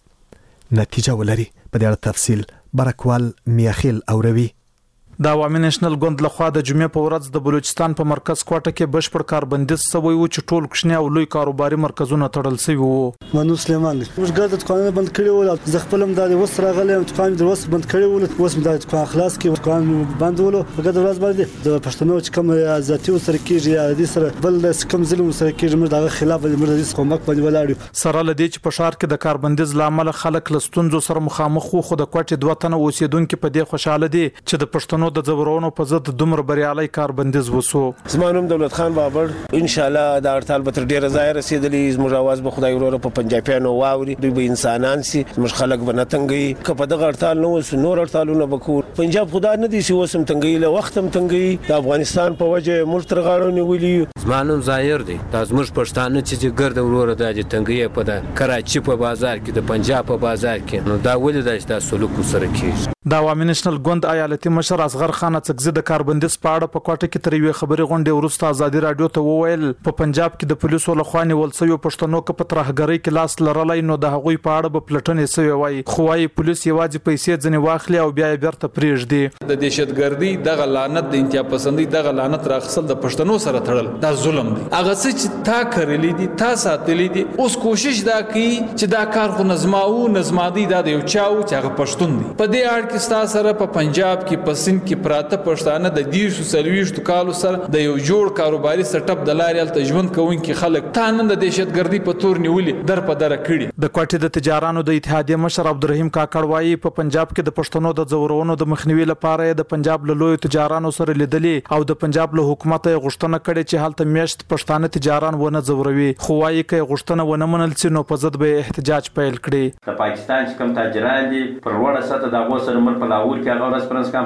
نتیجه ولري. په دې اړه تفصیل برکوال میاخیل اوروي.
د عوامي نېشنل ګوند لخوا د جمعې په ورځ د بلوچستان په مرکز کوټه کې بشپړ کاربندیز شوی و چې ټول کوچني او لوی کاروباري مرکزونه تړل شوي وو.
منو سلیمان موږ ګرد دکانونه بند کړي ول، زه خپلم د وس راغلی دکان د وس بند کړي ول، اوس د دکان خلاص کې دکان بند ول. په ګرد ورځ باندې د پښتنو چې کوم ذاتي سره کېږي یا د سره بل د کوم ظلم سره کېږي موږ دغه خلاف د مرز کومک باندې ولاړو.
سره لدی چې په ښار کې د کاربندیز لامل خلک لستونزو سره مخامخ وو، خو د کوټې دوه تنه اوسیدونکو په دې خوشاله دي چې د پښتنو د زبرونو په ضد دومره بریالي کاربندیز وسو.
زمانوم دولت خان بابر ان شاء الله د هړتال به تر ډیره ځای رسیدلی. زموږ आवाज به خدای ورو په پنجابیانو واوري، دوی به انسانان سي، زموږ خلک به نه تنګي. که په دغه هړتال نو وس نور هړتالونه وکړو. پنجاب خدای نه دي چې وسم تنګي، له وختم تنګي. د افغانستان په وجه موږ تر غاړو نیولي.
زمانوم ظاهر دي د زموږ پښتانه چې ګرد ورو د تنګي په د کراچي په بازار کې د پنجاب په بازار کې نو دا ولې د سلوک سره کیږي.
د عوامي نېشنل ګوند ایالتي مشر اصغر خان څکزي د کاربندیز په اړه په کوټه کې تر یوې خبرې غونډې وروسته آزادي رادیو ته وویل په پنجاب کې د پولیسو لخوا نیول شوی پښتنو کې په ترهګرۍ کې لاس لرلای نو د هغوی په اړه به پلټنې شوی وای، خو وايي پولیس یوازې پیسې ځنې واخلي او بیا یې بیرته پرېږدي.
د دهشتګردي دغه لعنت د انتها پسندۍ دغه لعنت راخصل د پښتنو سره تړل دا ظلم دی. هغه څه چې تا کړلې دي تا ساتلې دي اوس کوشش دا کوي چې دا کار خو نظماو نظمادي دا د یو چاو چې هغه پښتون دی. په دې اړه کې ستا سره په پنجاب کې په سند کې پراته پښتانه د دیرشو سلويشتو کالو سره د یو جوړ کاروباري سټ اپ د لارې ال تجوند کوونکي خلک تانن د دهشتګردي په تور نیولې در په در کړي.
د کوټې د تجارانو د اتحادیه مشر عبدالرحیم کاکړ وایي په پنجاب کې د پښتنو د زورونو د مخنیوي لپاره د پنجاب له لوی تجارانو سره لیدلې او د پنجاب له حکومت غوښتنه کړې چې هلته میشت پښتانه تجاران ونه زوروي، خو وایي کې غوښتنه ونه منل سي نو په ضد به احتجاج پیل کړي.
د پاکستان کوم تاجران دي پر وړه سطح د غوسر مر په لاهور کې هغه ورځ پرنس کانفرنس وکړ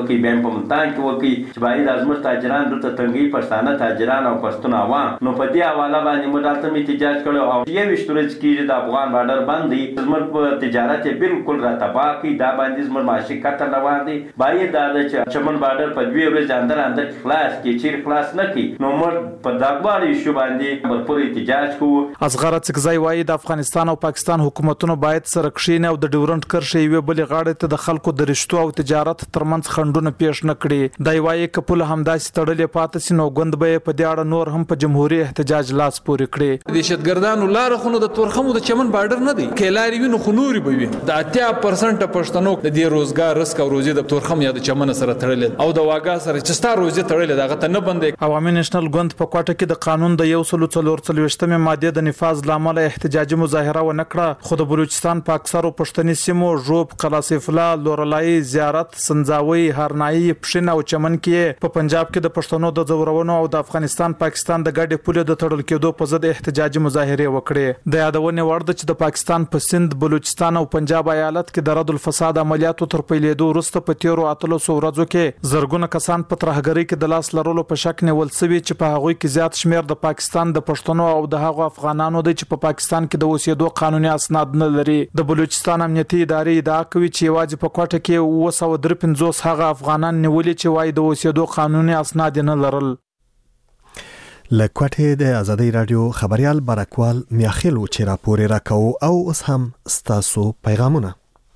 وکړي بیا په ملتان کې وکړي چې باید زموږ تاجران دلته تنګي پښتانه تاجران او پښتون عوام نو په دې حواله باندې موږ دلته احتجاج کړو او یو وشتورج کېږي د افغان بارډر باندې زموږ په تجارت بالکل را تباہ کړي دا باندې زموږ معاشي قطر روان دي باید دا چې چمن بارډر په دوی ورځې اندر اندر خلاص کې چیر خلاص نه کړي نو موږ په دغه شو باندې پر احتجاج کوو.
اصغر څکزای وایي د افغانستان او پاکستان حکومتونو باید سره کښیني او د ډیورنډ کرښې یوې بلې غاړې ته د خلکو د رشتو او تجارت ترمنځ خنډونه پیښ نه کړي. دا وایي کپل همداسې تړلې پاتې سي نو غوند به په دې اړه نور هم په جمهوریت احتجاج لاس پورې کړي.
دهشتګردانو لار خونو د تورخمو د چمن بارډر نه دی کلاري وینو خنوري به وي د اتیا پرسنټ پښتنو د دې روزګار رسک او روزي د تورخم یا د چمن سره تړلې او د واګا سره چې ستا روزي تړلې دغه ته نه بندې.
عوامي نېشنل ګوند په کوټه کې د قانون د یو سلو څلور څلوېښتمې ماده د نفاذ لامل احتجاجي مظاهره و نکړه خو د بلوچستان په اکثرو پښتني سیمو ژوب قلاصفلا لورلای زیارت سنځاوي هرنايي پښین او چمن کې په پنجاب کې د پښتنو د زورونو او د افغانستان پاکستان د ګډې پولې د تړل کېدو په ضد احتجاجي مظاهره وکړې. د یادونې وړ ده چې د پاکستان په سند بلوچستان او پنجاب ایالت کې د رد الفساد عملیاتو تر پیلېدو وروسته په تیرو اتلسو ورځو کې زرګونه کسان په ترهګرۍ کې د لاس لرلو په شک نیول شوي چې په هغوی کې زیات شمیر د پاکستان د پښتنو او د هغو افغانانو دی چې په پاکستان کې د اوسېدو قانوني اسناد نه لري. د بلوچستان امنیتي ادارې ادعا کوي چې یوازې په کوټه کې اوه سوه درې پنځوس هغه افغانان نیولي چې وایي د اوسېدو قانوني اسناد نه لرل.
لکوټه د ازادي رادیو خبريال برکوال میاخیلو چې راپورې راکاو او اوس هم ستاسو پیغامونه.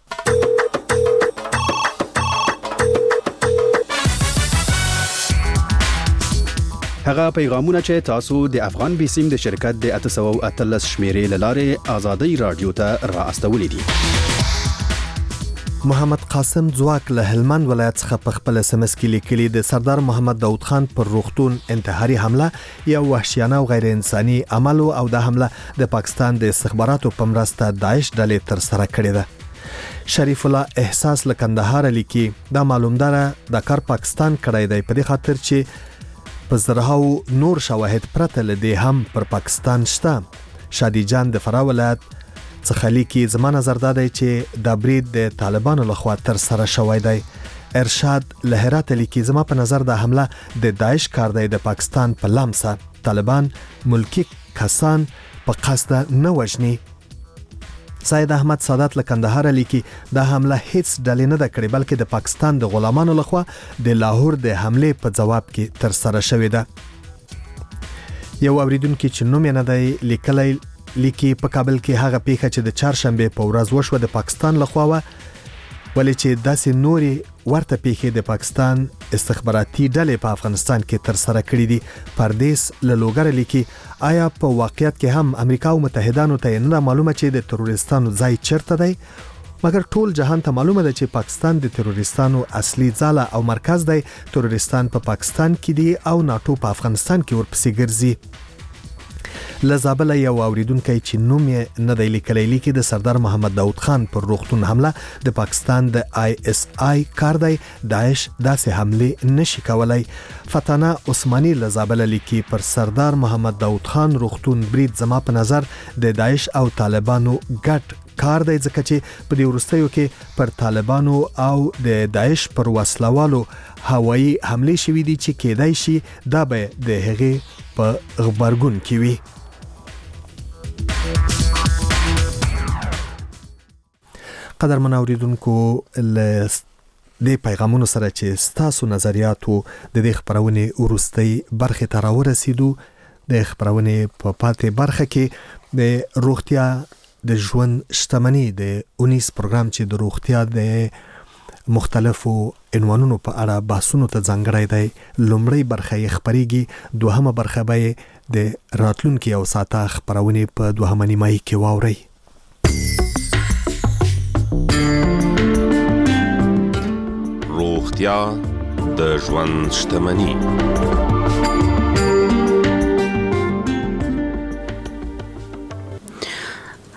هغه پیغامونه چې تاسو د افغان بیسیم د شرکت د اته سوه او اتلس شمیرې لاره ازادي رادیو ته را استولې دي.
محمد قاسم ځواک له هلمند ولایت څخه په خپل اس ام اس کې لیکلي د سردار محمد داود خان پر روغتون انتحاري حمله یو وحشیانه او غیر انساني عمل او د حمله د پاکستان د استخباراتو په مرسته داعش ډلې تر سره کړې ده. شریف الله احساس له کندهار لیکي دا معلومدار د کار پاکستان کړی دی په دې خاطر چې په زرهاو نور شواهد پرته لدی هم پر پاکستان شته. شادي جان د فراه ولایت څخه لیکي زما نظر دا دی چې دا برید د طالبانو لخوا تر سره شوی دی. ارشاد لهرات لیکي زما په نظر دا حمله د داعش کار دی د پاکستان په لمسه طالبان ملکی کسان په قصد نه وژني. سید احمد سادات له کندهار لیکي دا حمله هیڅ ډلې نه ده کړې بلکې د پاکستان د غلامانو لخوا د لاهور د حمله په جواب کې تر سره شوې ده. یو اوریدونکو چې نوم یې نه دی لیکلی لیکي په کابل کې هغه پیښه چې د چهارشنبه په ورځ وشوه د پاکستان لخوا و ولې چې داسې نوري ورته پیښې د پاکستان استخباراتي ډلې په افغانستان کې تر سره کړې دي. پردیس له لوګر لیکي آیا په واقعیت کې هم امریکا او متحدانو ته نه معلومه چې د تروریستانو ځای چیرته دی مګر ټول جهان ته معلومه ده چې پاکستان د تروریستانو اصلي ځاله او مرکز دی. تروریستان په پا پاکستان کې دي او ناتو په افغانستان کې ورپسې ګرځي. لزابل یو اوریدونکو چې نوم یې نه دی لیکلی لیکي د سردار محمد داود خان پر روغتون حمله د پاکستان د آی اس آی کار دی داعش داسې حمله نشي کولای. فتانه عثماني لزابل لیکي پر سردار محمد داود خان روغتون برید زما په نظر د داعش او طالبانو ګډ کار دی ځکه چې په دې وروستیو کې پر طالبانو او د داعش پر وسلوالو هوایي حمله شوې دي چې کېدای شي دا به د هغې په غبرګون کې وي. قدر من اوریدونکو ل د پیغامونو سره چې ستاسو نظریاتو د دې خبرونه ورستۍ برخه ته راورسېدو. د خبرونه په پاتې برخه کې د روغتیا د ژوند شتمنۍ د اونیس پروګرام چې د روغتیا د مختلفو عنوانونو په اړه بحثونو ته ځانګړی دی. لومړی برخه یې خبرېږي دوهمه برخه به د راتلونکي او ساته خبرونه په دوهمه نیمایي کې واورئ.
روغتیا د ژوند شتمنۍ.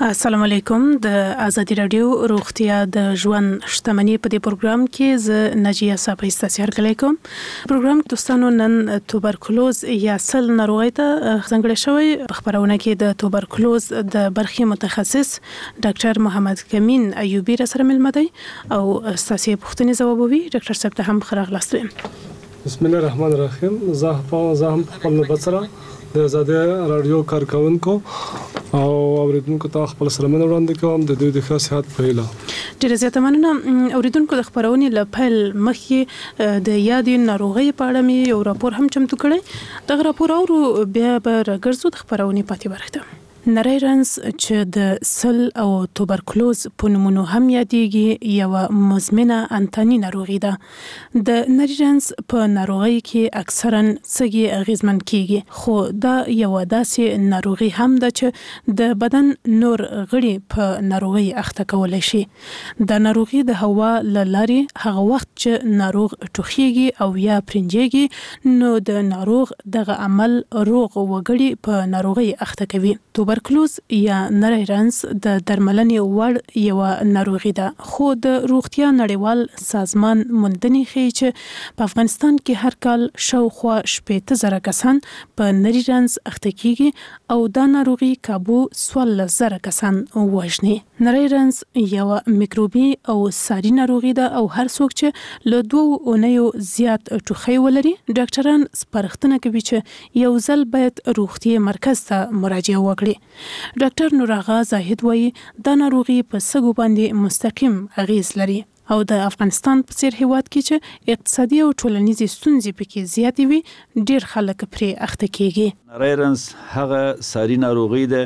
السلام علیکم. د ازادي رادیو روغتیا د ژوند شتمنۍ په دې پروګرام کې ز نجیه صاحب استاسیار کلیکم. پروګرام دوستانو نن توبرکلوز یا سل ناروغي ته څنګه شوی خبرونه کې د توبرکلوز د برخي متخصص ډاکټر محمد کمین ایوبی را سره ملمدي او استاسیه پوښتنې جوابوي. ډاکټر صاحب ته هم خراغ لاستوي.
بسم الله الرحمن الرحیم. زه په زهم خپل بصره د ازادي رادیو کارکونکو او اوریدونکو ته خپل سلامونه وړاندې کوم د دوی د ښه صحت په هیله.
ډیره زیاته مننه. اوریدونکو د خبرونې له پیل مخکې د یادې ناروغۍ په اړه مې یو راپور هم چمتو کړی. دغه راپور اورو بیا به راګرځو د خبرونې پاتې برخه ته. نری رنز چې د سل او توبرکلوز په نومونو هم یادېږي یو مزمنه انتاني ناروغي ده. د نری رنز په ناروغۍ کې اکثرا سږي اغیزمن کیږي، خو دا یو داسې ناروغي هم ده چې د بدن نور غړي په ناروغي اخته کولای شي. د ناروغي د هوا له لارې هغه وخت چې ناروغ ټوخیږي او یا پرنجيږي نو د ناروغ دغه عمل روغ وګړي په ناروغي اخته کوي. توبرکلوز یا نری رنز د درملنې وړ یو ناروغي ده، خو د روغتیا نړیوال سازمان موندنې ښیي چې په افغانستان کې هر کال شاوخوا شپېته زره کسان په نری رنز اخته کیږي او دا ناروغي کابو څوارلس زره کسان وژني. نری رنز یو میکروبي او ساري ناروغي ده او هر څوک چې له دوه اونیو زیات ټوخی ولري ډاکټران سپارښتنه کوي چې یو ځل باید روغتي مرکز ته مراجعه وکړي. ډاکټر نوراغا زاهد وایي دا ناروغي په سږو باندې مستقیم اغیز لري او د افغانستان په څیر هیواد کې چې اقتصادي او ټولنیزې ستونزې پکې زیاتې وي ډیر خلک پرې اخته کیږي.
نری رنز هغه ساري ناروغي ده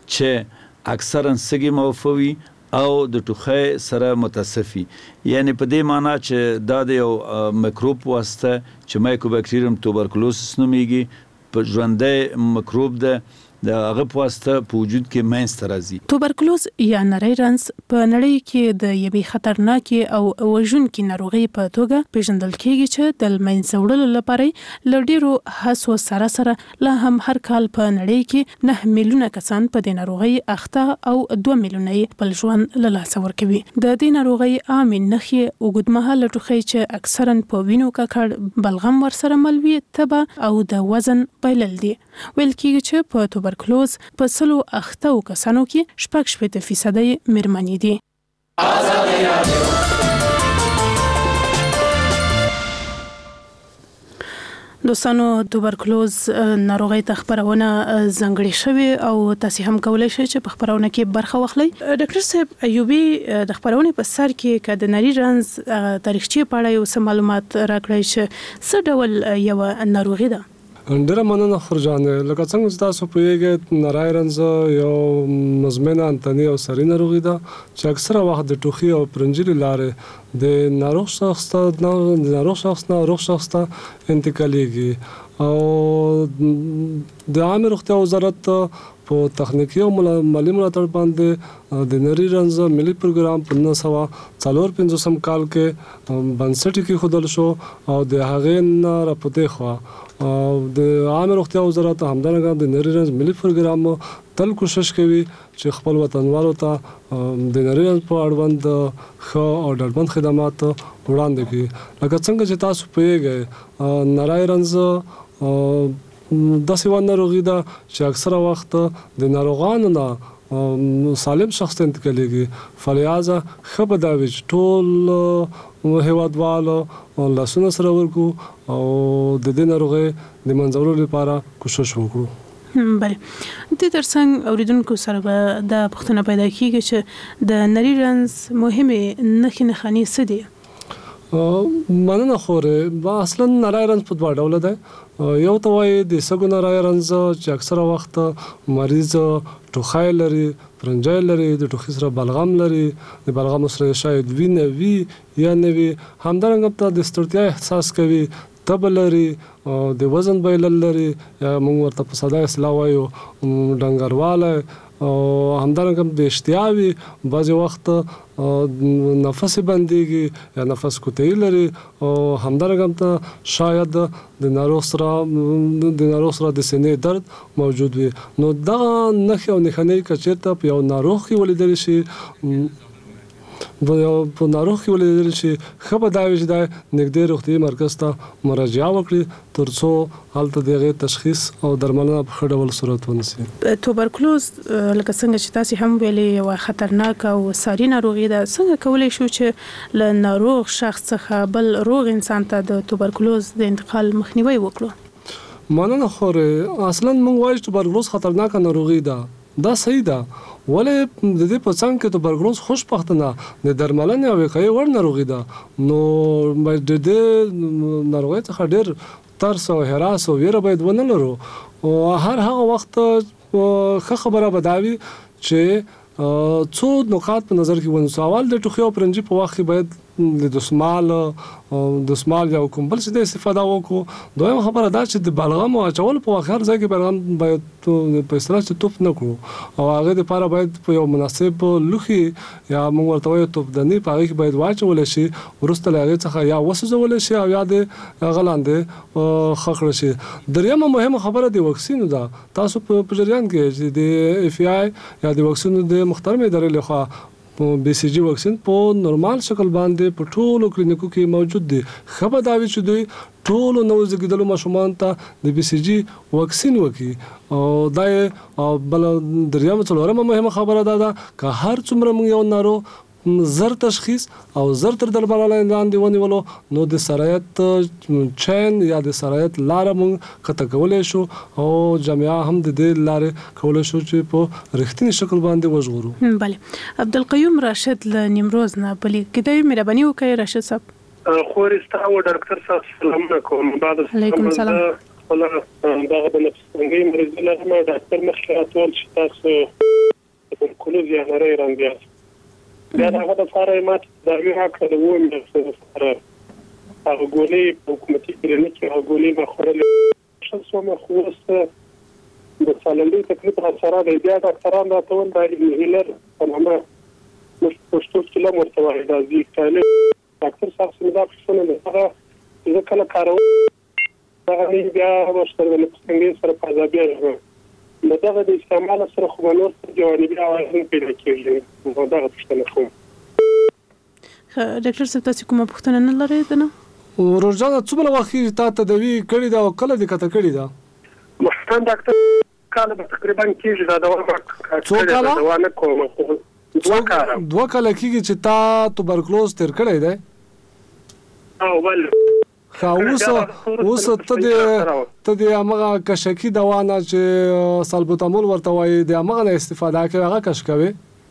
چې اکثرا سږي موفوي او د ټوخی سره متصفي، یعنی په دې معنی چې دا د یو میکروب واسطه چې مایکوبیکټیریوم توبرکلوسس نومیږي په ژوندی میکروب ده د هغه په واسطه په وجود کې منځته راځي.
توبرکلوز یا نری رنز په نړۍ کې د یوې خطرناکې او وژونکې ناروغۍ په توګه پیژندل کیږي چې د منځه وړلو لپاره له ډیرو هڅو سره سره لا هم هر کال په نړۍ کې نه میلیونه کسان په دې ناروغۍ اخته او دوه میلیونه خپل ژوند له لاسه ورکوي. د دې ناروغۍ عامې نښې اوږدمهاله ټوخی چې اکثرا په وینو ککړ، بلغم ورسره مل وي، تبه او د وزن بایلل دي. ویل کیږي چې په توبرکلوز په سلو اخته کسانو کې شپږ شپېته فیصدي مېرمنې دي. دوستانو توبرکلوز ناروغي ته خبرونه ځنګړې شوې او تاسو هم کولای شئ چې په خبرونه کې برخه واخلئ. ډاکټر صاحب ایوبی د خبرونه په سر کې ک د نری رنز تاریخچه په اړه یو څه معلومات راکړئ چې څه ډول یو ناروغي ده.
ډیره مننه خورجانه. لکه څنګه تاسو پوهیږئ نری رنز یو مزمنه انتاني او ساري ناروغي ده چې اکثره وخت د ټوخي او پرنجري لارې د ناروغ شخص ته د ناروغ شخص نه روغ شخص ته انتقالېږي او د عامه روغتیا وزارت په تخنیکی او مالی ملاتړ باندې د نری رنز ملي پروګرام په نولس سوه څلور پنځوسم کال کې بنسټ کې خودل شو او د هغې نه راپورته خو او د عامه روغتیا وزارت همدارنګه د نری رنز ملي پروګرام تل کوشش کوي چې خپل وطنوالو ته د نری رنز په اړوند ښه او ډاډمن خدمات وړاندې کړي. لکه څنګه چې تاسو پوهیږئ نری رنز داسې یوه ناروغي ده چې اکثره وخت د ناروغانو نه سالم شخص ته انتقالېږي. فلهذا ښه به دا وي چې ټول هیوادوالو لاسونه سره ورکړو او د دې ناروغۍ د منځه وړلو لپاره کوشش وکړو.
بله د ترڅنګ اوریدونکو سره به دا پوښتنه پیدا کیږي چې د نری رنز مهمه نښې نښانې څه دي؟
مننه خوره. اصلا نری رنز په دوه ډوله ده. یو ته وایي د سږو نری رنز چې اکثره وخت مریض ټوخی لري، پرنجی لري، د ټوخي سره بلغم لري، د بلغم سره شاید وینه وي یا نه وي، همدارنګه ته د ستړیا احساس کوي، تبه لري، د وزن بایلل لري یا موږ ورته په ساده اصطلاح وایو ډنګروالی او همدارنګه د اشتها وي. بعضې وخت نفس بنديږي یا نفس کوتي لري او همدارنګه ته شاید د ناروغ سره د ناروغ سره د سینې درد موجود وي. نو دا نښې او نښانې که چېرته په یو ناروغ کې ولیدل شي په ناروغ کې ولیدل شي ښه به دا وي چې دا نږدې روغتیایي مرکز ته مراجعه وکړي تر څو هلته د هغې تشخیص او درملنه په ښه ډول صورت ونیسي.
توبرکلوز لکه څنګه چې تاسې هم ویلې یوه خطرناکه او ساري ناروغي ده، څنګه کولی شو چې له ناروغ شخص څخه بل روغ انسان ته د توبرکلوز د انتقال مخنیوی وکړو؟
مننه خورې. اصلا موږ وایو چې توبرکلوز خطرناکه ناروغي ده، دا صحیح ده، ولې د دې په څنګ کې توبرکلوز خوشبختانه د درملنې او وقایې وړ ناروغي ده. نو د دې ناروغۍ څخه ډېر ترس او هراس او ویره باید ونه لرو. او هر هغه وخت ښه خبره به دا وي چې څو نکات په نظر کې ونیسو. اول د ټوخي او پرنجي په وخت کې باید د دسمال دسمال یا کوم بل څه د استفاده وکړو. دویمه خبره دا چې د بلغم اچول په وخت هر ځای کې بلغم باید په اصطلاح چې توپ نه کړو او هغه لپاره باید په یو مناسب لوښي یا موږ ورته وایو توپداني په هغې کې باید واچولی شي، وروسته له هغې څخه یا وسوځولی شي او یا د هغه لاندې ښه کړی شي. درېیمه مهمه خبره د واکسینو ده. تاسو په جریان کې چې د اف ای آی یا د واکسینو د محترمې ادارې لخوا بی سی جی واکسین په نورمال شکل باندې په ټولو کلینیکو کې موجود دي. ښه به دا وي چې دوی ټولو نوو زیږېدلو ماشومانو ته د بی سی جي واکسین وکړي. او دا یې بل درېیمه څلورمه مهمه خبره دا ده که هر څومره موږ یو ناروغ زر تشخیص او زر تر درملنې لاندې ونیولو نو د سرایت چین یا د سرایت لاره موږ قطع کولی شو او جامعه هم د دې لارې کولی شو چې په رښتیني شکل باندې وژغورو.
بله. عبدالقیوم راشد له نیمروز نه بلې کیدای مهرباني وکړئ راشد صاحب.
خورې ستا او ډاکټر صاحب سلامونه کوم. بعد
علیکم السلام.
خپله دغه د نفس تنګۍ مریضي لرم او ډاکټر مخکې راته چې تاسو توبرکلوز یا نری رنګ یاست. بیا د هغه دپاره یې ما ته تداوي راکړه د اووه میاشتو دپاره هغه ګولۍ په حکومتي کلینیک کې هغه ګولۍ ما خوړلې ښه شومه، خو اوس د سالنډۍ تکلیف راسره دی. بیا ډاکټران راته ویل دا انهیلر په نامه موږ په پښتو کې لم ورته وایي دا زیکټایلر. ډاکټر صاحب څه مې دا پوښتنه ده هغه زه کله کاروم دغه نه بیا ورسره د نفس تنګۍ سره په عذابیه یم. د دغه د استعمال سره خو به نور جوانبي عوارض پیدا کېږي. نو دغه پوښتنه کوم.
ډاکټر صاحب تاسو کومه پوښتنه نه لرئ دنه؟
ورور جانه څومره وخت کې تا تداوي کړې ده او کله دې قطع کړې ده؟
محترم ډاکټر کاله به تقریبا کېږي دا دوا ما
څو کاله؟
دوا نه کوم. دوه کاله
دوه کاله کېږي چې تا توبرکلوز تېر کړی دی؟
او بل
اوس اوس ته د ته د هغه کشکی دوا نه چې سالبوتامول ورته وایي د هغه نه استفاده کوي هغه کش کوي؟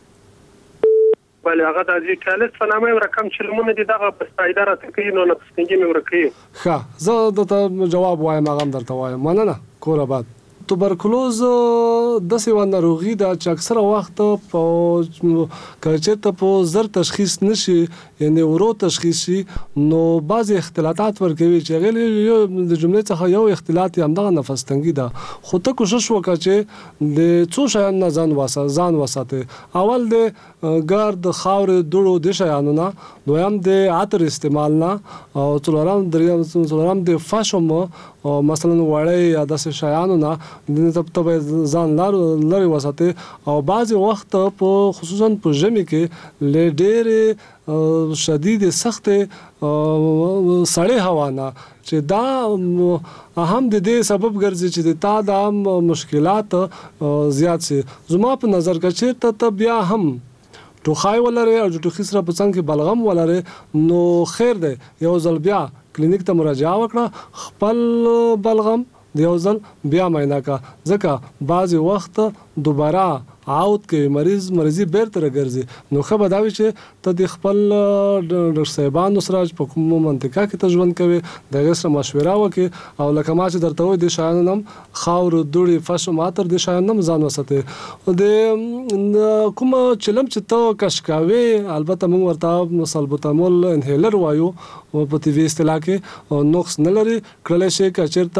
بله هغه د زیکټایلس په نامه یو رقم چې لمونه دي دغه په فایده راته کوي نو نفس تنګۍ مې ورکوي.
ښه زه درته جواب وایم هغه هم درته وایم. مننه کور آباد. توبرکلوز داسې یوه ناروغي ده چې اکثره وخت په که چېرته په زر تشخیص نشي یعنې ورو تشخیص شي نو بعضې اختلاطات ورکوي چې هغې د جملې څخه یو اختلاط یې همدغه نفس تنګي ده. خو ته کوشش وکړه چې د څو شیانو نه ځان وساتې. اول د ګرد خاورې دوړو د شیانو نه، دویم د عطر استعمال نه، او څلورم دریم څلورم د فشم مثلا وړۍ یا داسې شیانو نه ته باید ځان لرې وساتې. او بعضې وخت په خصوصا په ژمي کې له ډېرې شدید سختې سړې هوا نه چې دا هم د دې سبب ګرځي چې د تا د مشکلات زیات شي. زما په نظر که چېرته ته بیا هم ټوخی ولرې او د ټوخي سره په څنګ کې بلغم ولرې نو خیر دی یو ځل بیا کلینیک ته مراجعه وکړه، خپل بلغم د یو ځل بیا معاینه کړه، ځکه بعضې وخت دوباره عود کوي مریض مریضي بیرته راګرځي. نو ښه به دا وي چې ته د خپل ډاکټر صاحبانو سره په کومه منطقه کې ته ژوند کوې د هغې سره مشوره وکړې او لکه ما چې درته وایي دې شیانو نه هم خاورو دوړې فشم عطر دې شیانو نه هم ځان وساتې. د کومه چلم چې ته کش کوې البته موږ ورته سالبوتامول انهیلر وایو په طبي اصطلاح کې نقص نه لري. کړلی شي که چېرته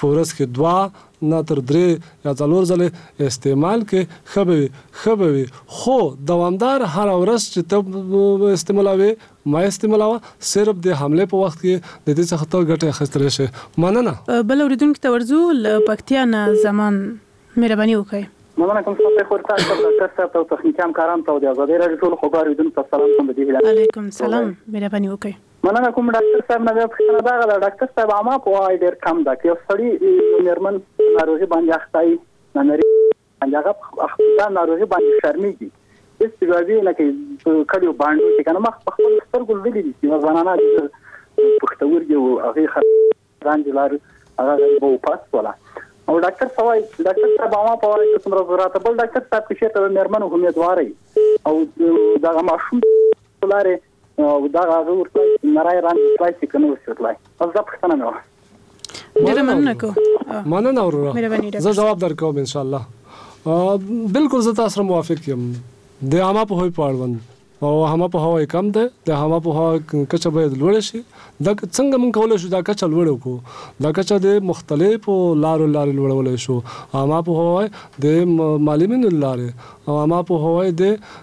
په ورځ کې دوه نه تر درې یا څلور ځله استعمال کې خبوي خبوي خو دوامدار هر ورځ چې ته استعمالوي ما استعمالوه صرف د حمله په وخت کې د دې څخه ته ګټه اخیستل شي. مننه.
بل اوریدونکو ته ورزو ل پکتیا نه زمان مهرباني وکړئ.
مننه کوم څه خو تاسو ته ډاکټر صاحب او تخنیکی همکاران ته د آزادۍ راډیو ټول خبرو اوریدونکو ته سلام کوم. د
علیکم سلام مهرباني وکړئ.
مننه کوم ډاکټر صاحب نه پوښتنه دا غواړم ډاکټر صاحب عامه په وای ډیر کم ده چې سړی نرمن ناروغي باندې اخته نه نری باندې هغه اخته ناروغي باندې شرمېږي استګاوی نه کوي کډیو باندې چې کنه مخ په خپل سترګو لیدل دي چې ځانانه پښتورګي او هغه خران دلار هغه به پاس ولا او ډاکټر صاحب ډاکټر صاحب عامه په وای چې څومره ضرورت بل ډاکټر صاحب کې چې ته نرمن امیدواري او دا ماشوم لاره او دا هغه ورته نړۍ ران پلاسټیک کنه وسوتلای او زه پښتنه نه و
ډېر مننه کو
مننه ورو زه جواب درکوم ان شاء الله. بالکل زه تاسو سره موافق یم. د عامه په هوی پاړوند او عامه په هوی کم ده د عامه په هوی کچه باید لوړ شي. دا څنګه مونږ کولای شو دا کچه لوړ کو دا کچه د مختلفو لارو لارې لوړولای شو. عامه په هوی د معلمینو لارې او عامه په هوی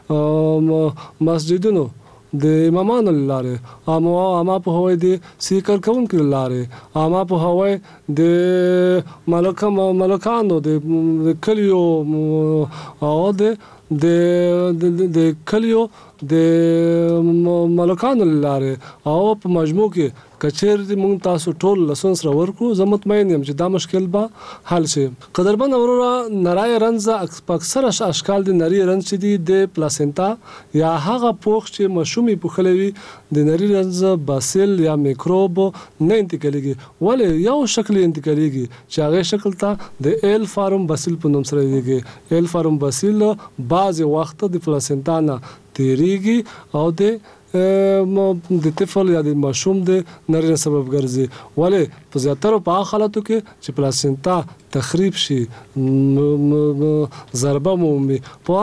د مسجدونو د امامانو لاره امو اما په هوای د سیکر کوونکو لاره اما په هوای د ملکه ملکانو د کلیو او د د د کلیو د ملکانو لاره او په مجموع کې کچیر مونږ تاسو ټول لسون سره ورکو زه مطمئن یم چې دا مشکل به حل شي. قدرمن اورورا نری رنز اکثر اشکال د نری رنز چې دی د پلاسنتا یا هغه پوښ چې مشومي پوخلوي د نری رنز باسل یا میکروب نه انتقالیږي ولې یو شکل انتقالیږي چې هغه شکل ته د ال فارم باسل په نوم سره دیږي. ال فارم باسل بعض وخت د پلاسنتا نه تیریږي او د د طفل یا د ماشوم د نری سبب ګرځي ولې په زیاتره په حالاتو کې چې پلاسنتا تخریب شي ضربه مومي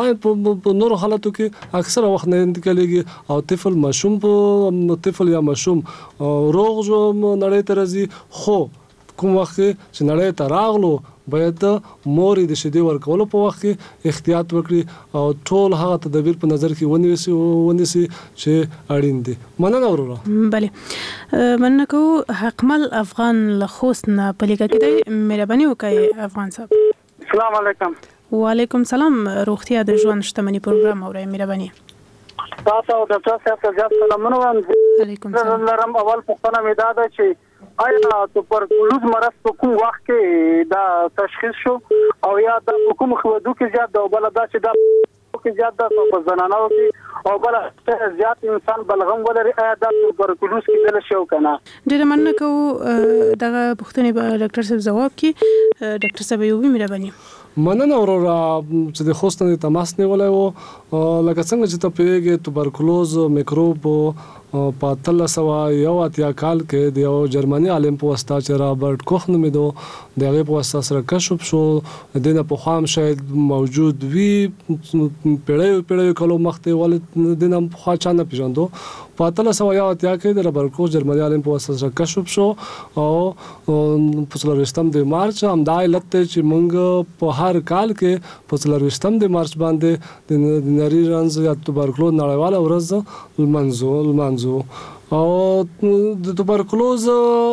په نور حالاتو کې اکثر وخت نه انتقالیږي او طفل ماشوم په طفل یا ماشوم روغ جو نړۍ ته راځي. خو کوم وخت چې نړۍ ته راغلو باید مور د شیدې ورکولو په وخت کې احتیاط وکړي او ټول هغه تدابیر په نظر کې ونیسي ونیسي چې اړین دي. مننه ورو.
بله مننه کو حکمل افغان لخوست نه پلیګه کې مهرباني وکړئ افغان صاحب.
السلام علیکم.
وعلیکم سلام. روغتیا د ژوند شتمنۍ پروګرام اورئ مهرباني.
تاسو د ډاکټر صاحب ته ځات سلامونه وایم.
علیکم سلام.
لرم اول پوښتنه مې دا ده چې آیا توبرکلوز مرض په کوم وخت کې دا تشخیص شو او یا د کوم خودو کې زیات دا بل دا چې دا کې زیات د په زنانو کې او بل زیات انسان بلغم ولري آیا دا توبرکلوز کې دل شو کنه.
ډېر مننه کو دغه پوښتنې به ډاکټر صاحب جواب کړي. ډاکټر صاحب یو مهرباني.
مننه ورو چې د خوست نه تماس نیولای وو لکه څنګه چې ته پیګه توبرکلوز میکروب په تل سوا یو اتیا کال کې د یو جرمني عالم په واسطه چې رابرټ کوخ نومیدو د هغه په واسطه سره کشف شو د نه په خام شاید موجود وی پیړیو پیړیو کلو مخته ول د نه په خوا چانه پیژندو په تل سوا یو اتیا کې د رابرټ کوخ جرمني عالم په واسطه سره کشف شو او په څلورشتم د مارچ هم دا علت چې موږ په هر کال کې په څلورشتم د مارچ باندې د نری رنز یا توبرکلوز نړیواله ورځ لمانځو لمانځو او د توبرکلوز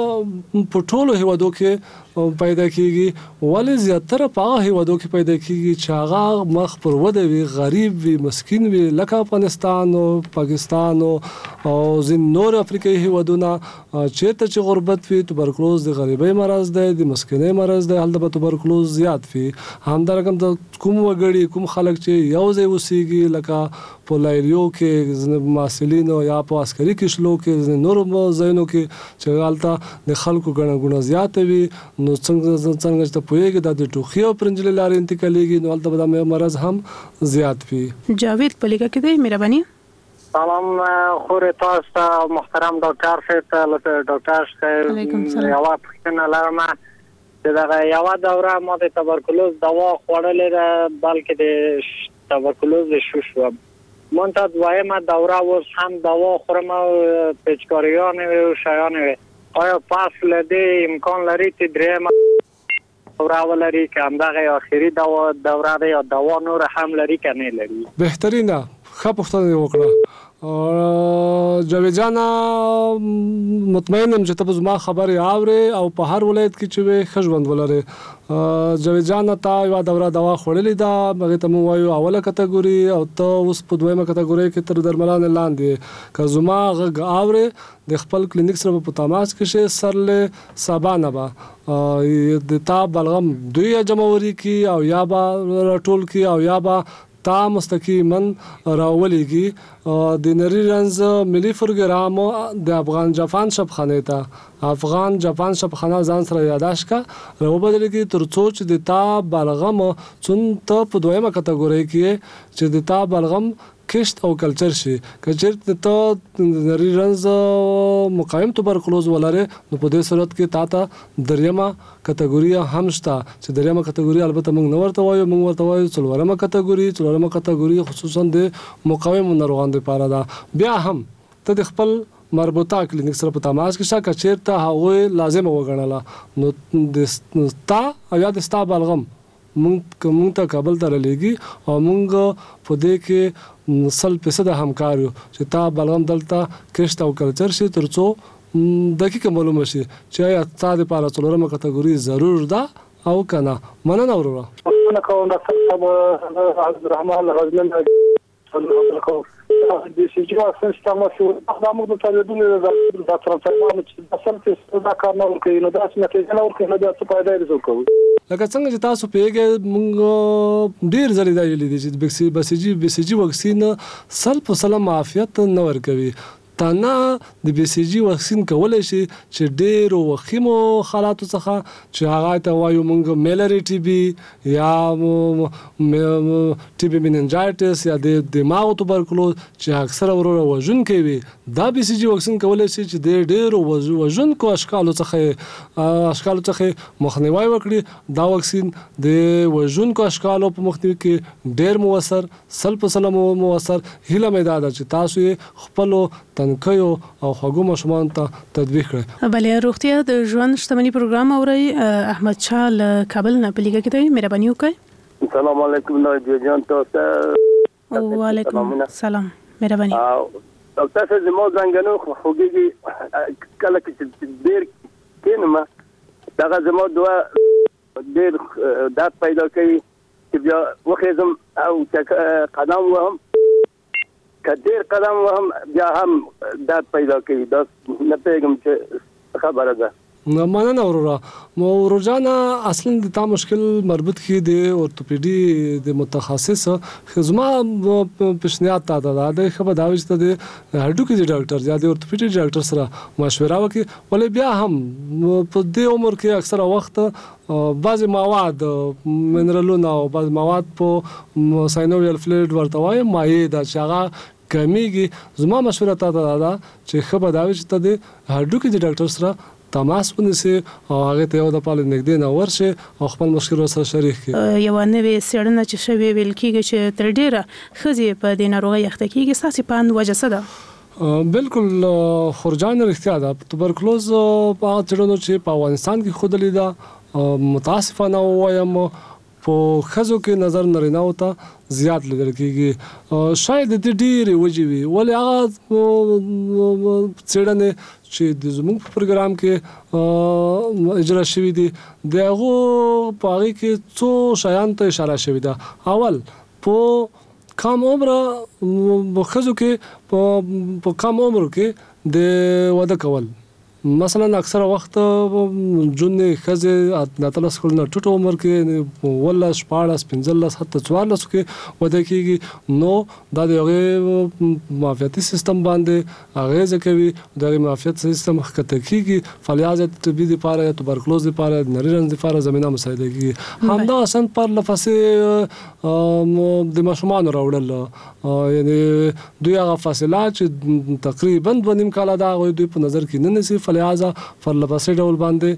په ټولو هیوادو کې پیدا کیږي ولې زیاتره په هغه هیوادو کې پیدا کیږي چې هغه مخ پر وده وي غریب وي مسکین وي لکه افغانستان او پاکستان او ځین نور افریقایي هیوادونه چیرته چې غربت وي توبرکلوز د غریبۍ مرض دی د مسکینۍ مرض دی هلته به توبرکلوز زیات وي. همدارنګه د کوم وګړي کوم خلک چې یو ځای اوسېږي لکه په لایریو کې ماسلینو یا په عسکري کشلو کې نور ځایونو کې چې هلته د خلکو ګڼه ګوڼه زیاته وي نو څنګه څنګه چې پوهیږي دا د ټوخي او پرنجلې لارې انتقالېږي نو هلته به دا مرض هم زیات وي.
جاوید پلیګه کې دی مهرباني.
سلام خوري تاسو ته محترم ډاکټر صاحب ته ډاکټر صاحب یو پښتنه لرم چې دا یو دوره ما د توبرکلوز دوا خوړلې ده بلکې د توبرکلوز شوشو مونږ ته وایم دوره اوس هم دوا خورم او پچکاریان او شایان آیا پس لدی امکان لري چې دریم دوره ولري که همدغه آخري دوا دوره ده یا دوا نور هم لري که نه لري؟
بهترینه ښه پوښتنه وکړه. جاوید جان مطمئنم چې ته زما خبرې اورې او په هر ولایت کې چې ښه ژوند ولرې. جاوید جان تا یوه دوره دوا خوړلې ده، هغې ته موږ وایو اوله کټګوري او ته اوس په دویمه کټګورۍ کې تر درملانې لاندې. که زما غږ اورې د خپل کلینیک سره په تماس کې شې، سرلې سبا نه به د تا بلغم دوی جمعوري کی او یا به راټول کی او یا به تا مستقیما راولېږي. د نری رنز ملي پروګرام د افغان جاپان شپخانه ته افغان جاپان شپخانه ځان سره یاداش کا راوبدلېږي تر څو چې د تا بلغم چون ته په دویمه کټګورۍ کې چې د تا بلغم کشت او کلچر شي. که چېرته ته نری رنز مقایم توبرکلوز ولرې نو په دې صورت کې تا ته دریمه کټګوري هم شته چې دریمه کټګوري البته موږ نه ورته وایو، موږ ورته وایو څلورمه کټګوري. څلورمه کټګوري خصوصا د مقاوم ناروغانو لپاره ده. بیا هم ته د خپل مربوطه کلینیک سره په تماس کې شه، که چېرته هغوی لازمه وګڼله نو د ستا او یا د ستا بلغم مونږ مونږ ته کابل ته رالېږي او مونږ په دې کې سل فیصده همکار یو چې تا بلغم دلته کشت او کلچر شي تر څو دقیقه معلومه شي چې آیا تا دپاره څلورمه کټګوري ضرور ده او که نه. مننه وروره.
مننه کوم ډاکټر صاحب عبدالرحمن غزنوي کوم د سی جی واکسین سیستم شو دا موږ د طالبانو د ډاکټر صاحبانو چې اصل کې دا کار نه ورکوي نو دا څه نتیجه نه ورکوي نو دا څه فائدہ یې ورکوي.
لکه څنګه چې تاسو پیګه موږ ډیر ځلې دا ویلي دي چې بي سي جي بي سي جي واکسین سل په سل معافیت نه ورکوي. تنه د بي سي جي واکسین کولای شي چې ډېرو وخیمو حالاتو څخه چې هغه ته وایو موږ میلري ټي بي یا ټي بي میننجایټس یا د دماغ توبرکلوز چې اکثره وروره وژونکی وي، دا بي سي جي واکسین کولای شي چې د ډېرو وژونکو اشکالو څخه اشکالو څخه مخنیوي وکړي. دا واکسین د وژونکو اشکالو په مخنیوي کې ډېر موثر سل په سل موثر. هیله مې دا ده چې تاسو یې خپلو تنکیو او خوږو ماشومان ته تطبیق کړئ.
بله روغتیا د ژوند شتمنۍ پروګرام اورئ. احمد شاه له کابل نه په لیګه کې دی. مهرباني وکړئ.
السلام علیکم ناجیه جان. تاسو
وعلیکم السلام. مهرباني.
ډاکټر صاحب زموږ څنګه نو خوږیږي کله چې ډېر کینما دا زموږ دوا ډېر دات پیدا کوي چې بیا وخېزم او قدم وهم کډیر قدم وهم بیا هم دات پیدا کوي. دا نه پیغام چې خبره ده.
مننه وروره. وروجانه اصلا د تا مشکل مربوط کی د اورتوپیډي د متخصص خدما پښنیات تا ده د خبر دا وشته د هډوکي د ډاکټر یا د اورتوپیډي ډاکټر سره مشوره وکي. ولې بیا هم په دې عمر کې اکثره وخت بعض مواد منرالونه او بعض مواد په ساينوویل فلویډ ورته وایي مایع دا چې هغه کمیږي. زما مشوره تا ده چې خبر دا وشته د هډوکي د ډاکټر سره تماس ونیسي او هغه ته یو د پاله نږدې نه ورشي او خپل مشکل سره شریک کړي.
یو نوې څېړنه چې شوې ویل کېږي چې تر ډیره ښځې په دې ناروغۍ اخته کېږي. ستاسې په وجه څه ده؟
بالکل خورجان رښتیا ده. توبرکلوز په هغه څېړنو چې په افغانستان کې ښودلې ده متاسفانه ووایم په ښځو کې نظر نارینه‌و ته زیات لیدل کېږي. شاید د دې ډېرې وجې وي. ولې هغه څېړنې چې د زموږ په پروګرام کې اجرا شوي دي د هغو په هغې کې څو شیانو ته اشاره شوې ده. اول په کم عمره ښځو کې په کم عمر کې د واده کول مثلا اکثره وخت جون ښځې ناتلس کلونه ټوټ عمر کې ولس شپاړس پنځلس حتی څوارلس کې واده کېږي. نو دا د هغې معافیتي سیستم باندې اغېزه کوي. د هغې معافیت سیستم ښکته کېږي. فلجاج ټي بي دپاره یا توبرکلوز دپاره د نري رنځ دپاره زمینه مساعده کېږي. همدغسې پرله پسې د ماشومانو راوړل یعنې دوی هغه فاصله چې تقریبا دوه نیم کاله ده هغوی دوی په نظر کې نه نیسي. فلهذا پرله پسې ډول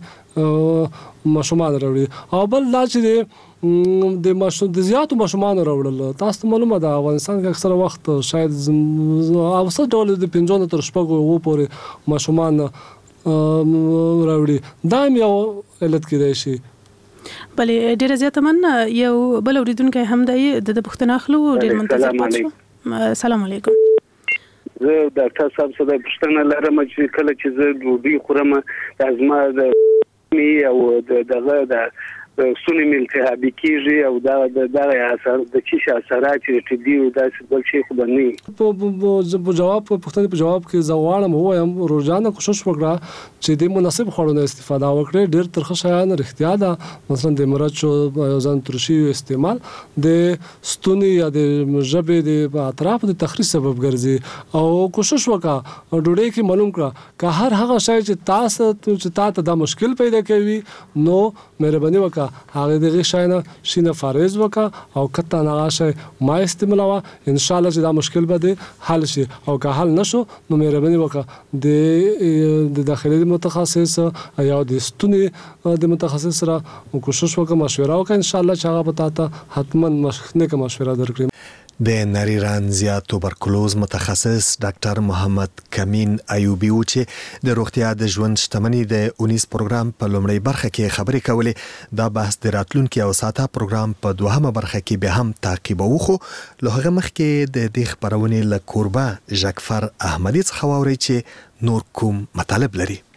باندې ماشومان راوړي. او بل دا چې د ماشوم د زیاتو ماشومانو راوړل تاسو ته معلومه ده افغانستان کې اکثره وخت شاید اوسط ډول د پنځو نه تر شپږو اوو پورې ماشومان راوړي. دا هم یو علت کېدای شي.
بلې ډیره زیاته من یو بل اوریدونکو هم دی د پښتنه اخلو ډیر منتظر پاتې. السلام علیکم.
زه ډاکټر صاحب سره پښتنه لرم چې کله چې زه ډوډۍ خورم ازما د می او دغه د سونی ملتهابي کیږي او دا د اثر د چی اثرات چې دی او داسې بل شي خو نه.
په جواب په پښتنه په جواب کې زواړم وایم روزانه کوشش وکړه چې د مناسب خوړو استفاده وکړي. ډیر ترخه شیان اختیار ده مثلا د مرچ او ځان ترشي استعمال د ستونی یا د ژبې د اطراف د تخریب سبب ګرځي او کوشش وکړه ډوډۍ کې معلوم کړه که هر هغه شی چې تاسو چې تاسو د مشکل پیدا کوي نو مهرباني وکړه هغه دغه شاینه شینه فارز وکا او کته نغاشه ما استعمالوا ان شاء الله چې دا مشکل به حل شي او که حل نشو نو مهرباني وکا د داخلي متخصص یا د ستوني د متخصص سره کوشش وکا مشوره وکا ان شاء الله چې هغه پتا ته حتما مشخصه مشوره درکړي.
د نری رنځ یا توبرکلوز متخصص ډاکټر محمد کمین ایوبی و چې د روغتیا د ژوند شتمنۍ د اونیس پروګرام په لومړی برخه کې خبرې کولې. دا بحث د راتلونکي او ساته پروګرام په دوهمه برخه کې به هم تعقیبوو خو له هغه مخکې د دې خبرونې له کوربه ژکفر احمدی څخه واوري چې نور کوم مطالب لري.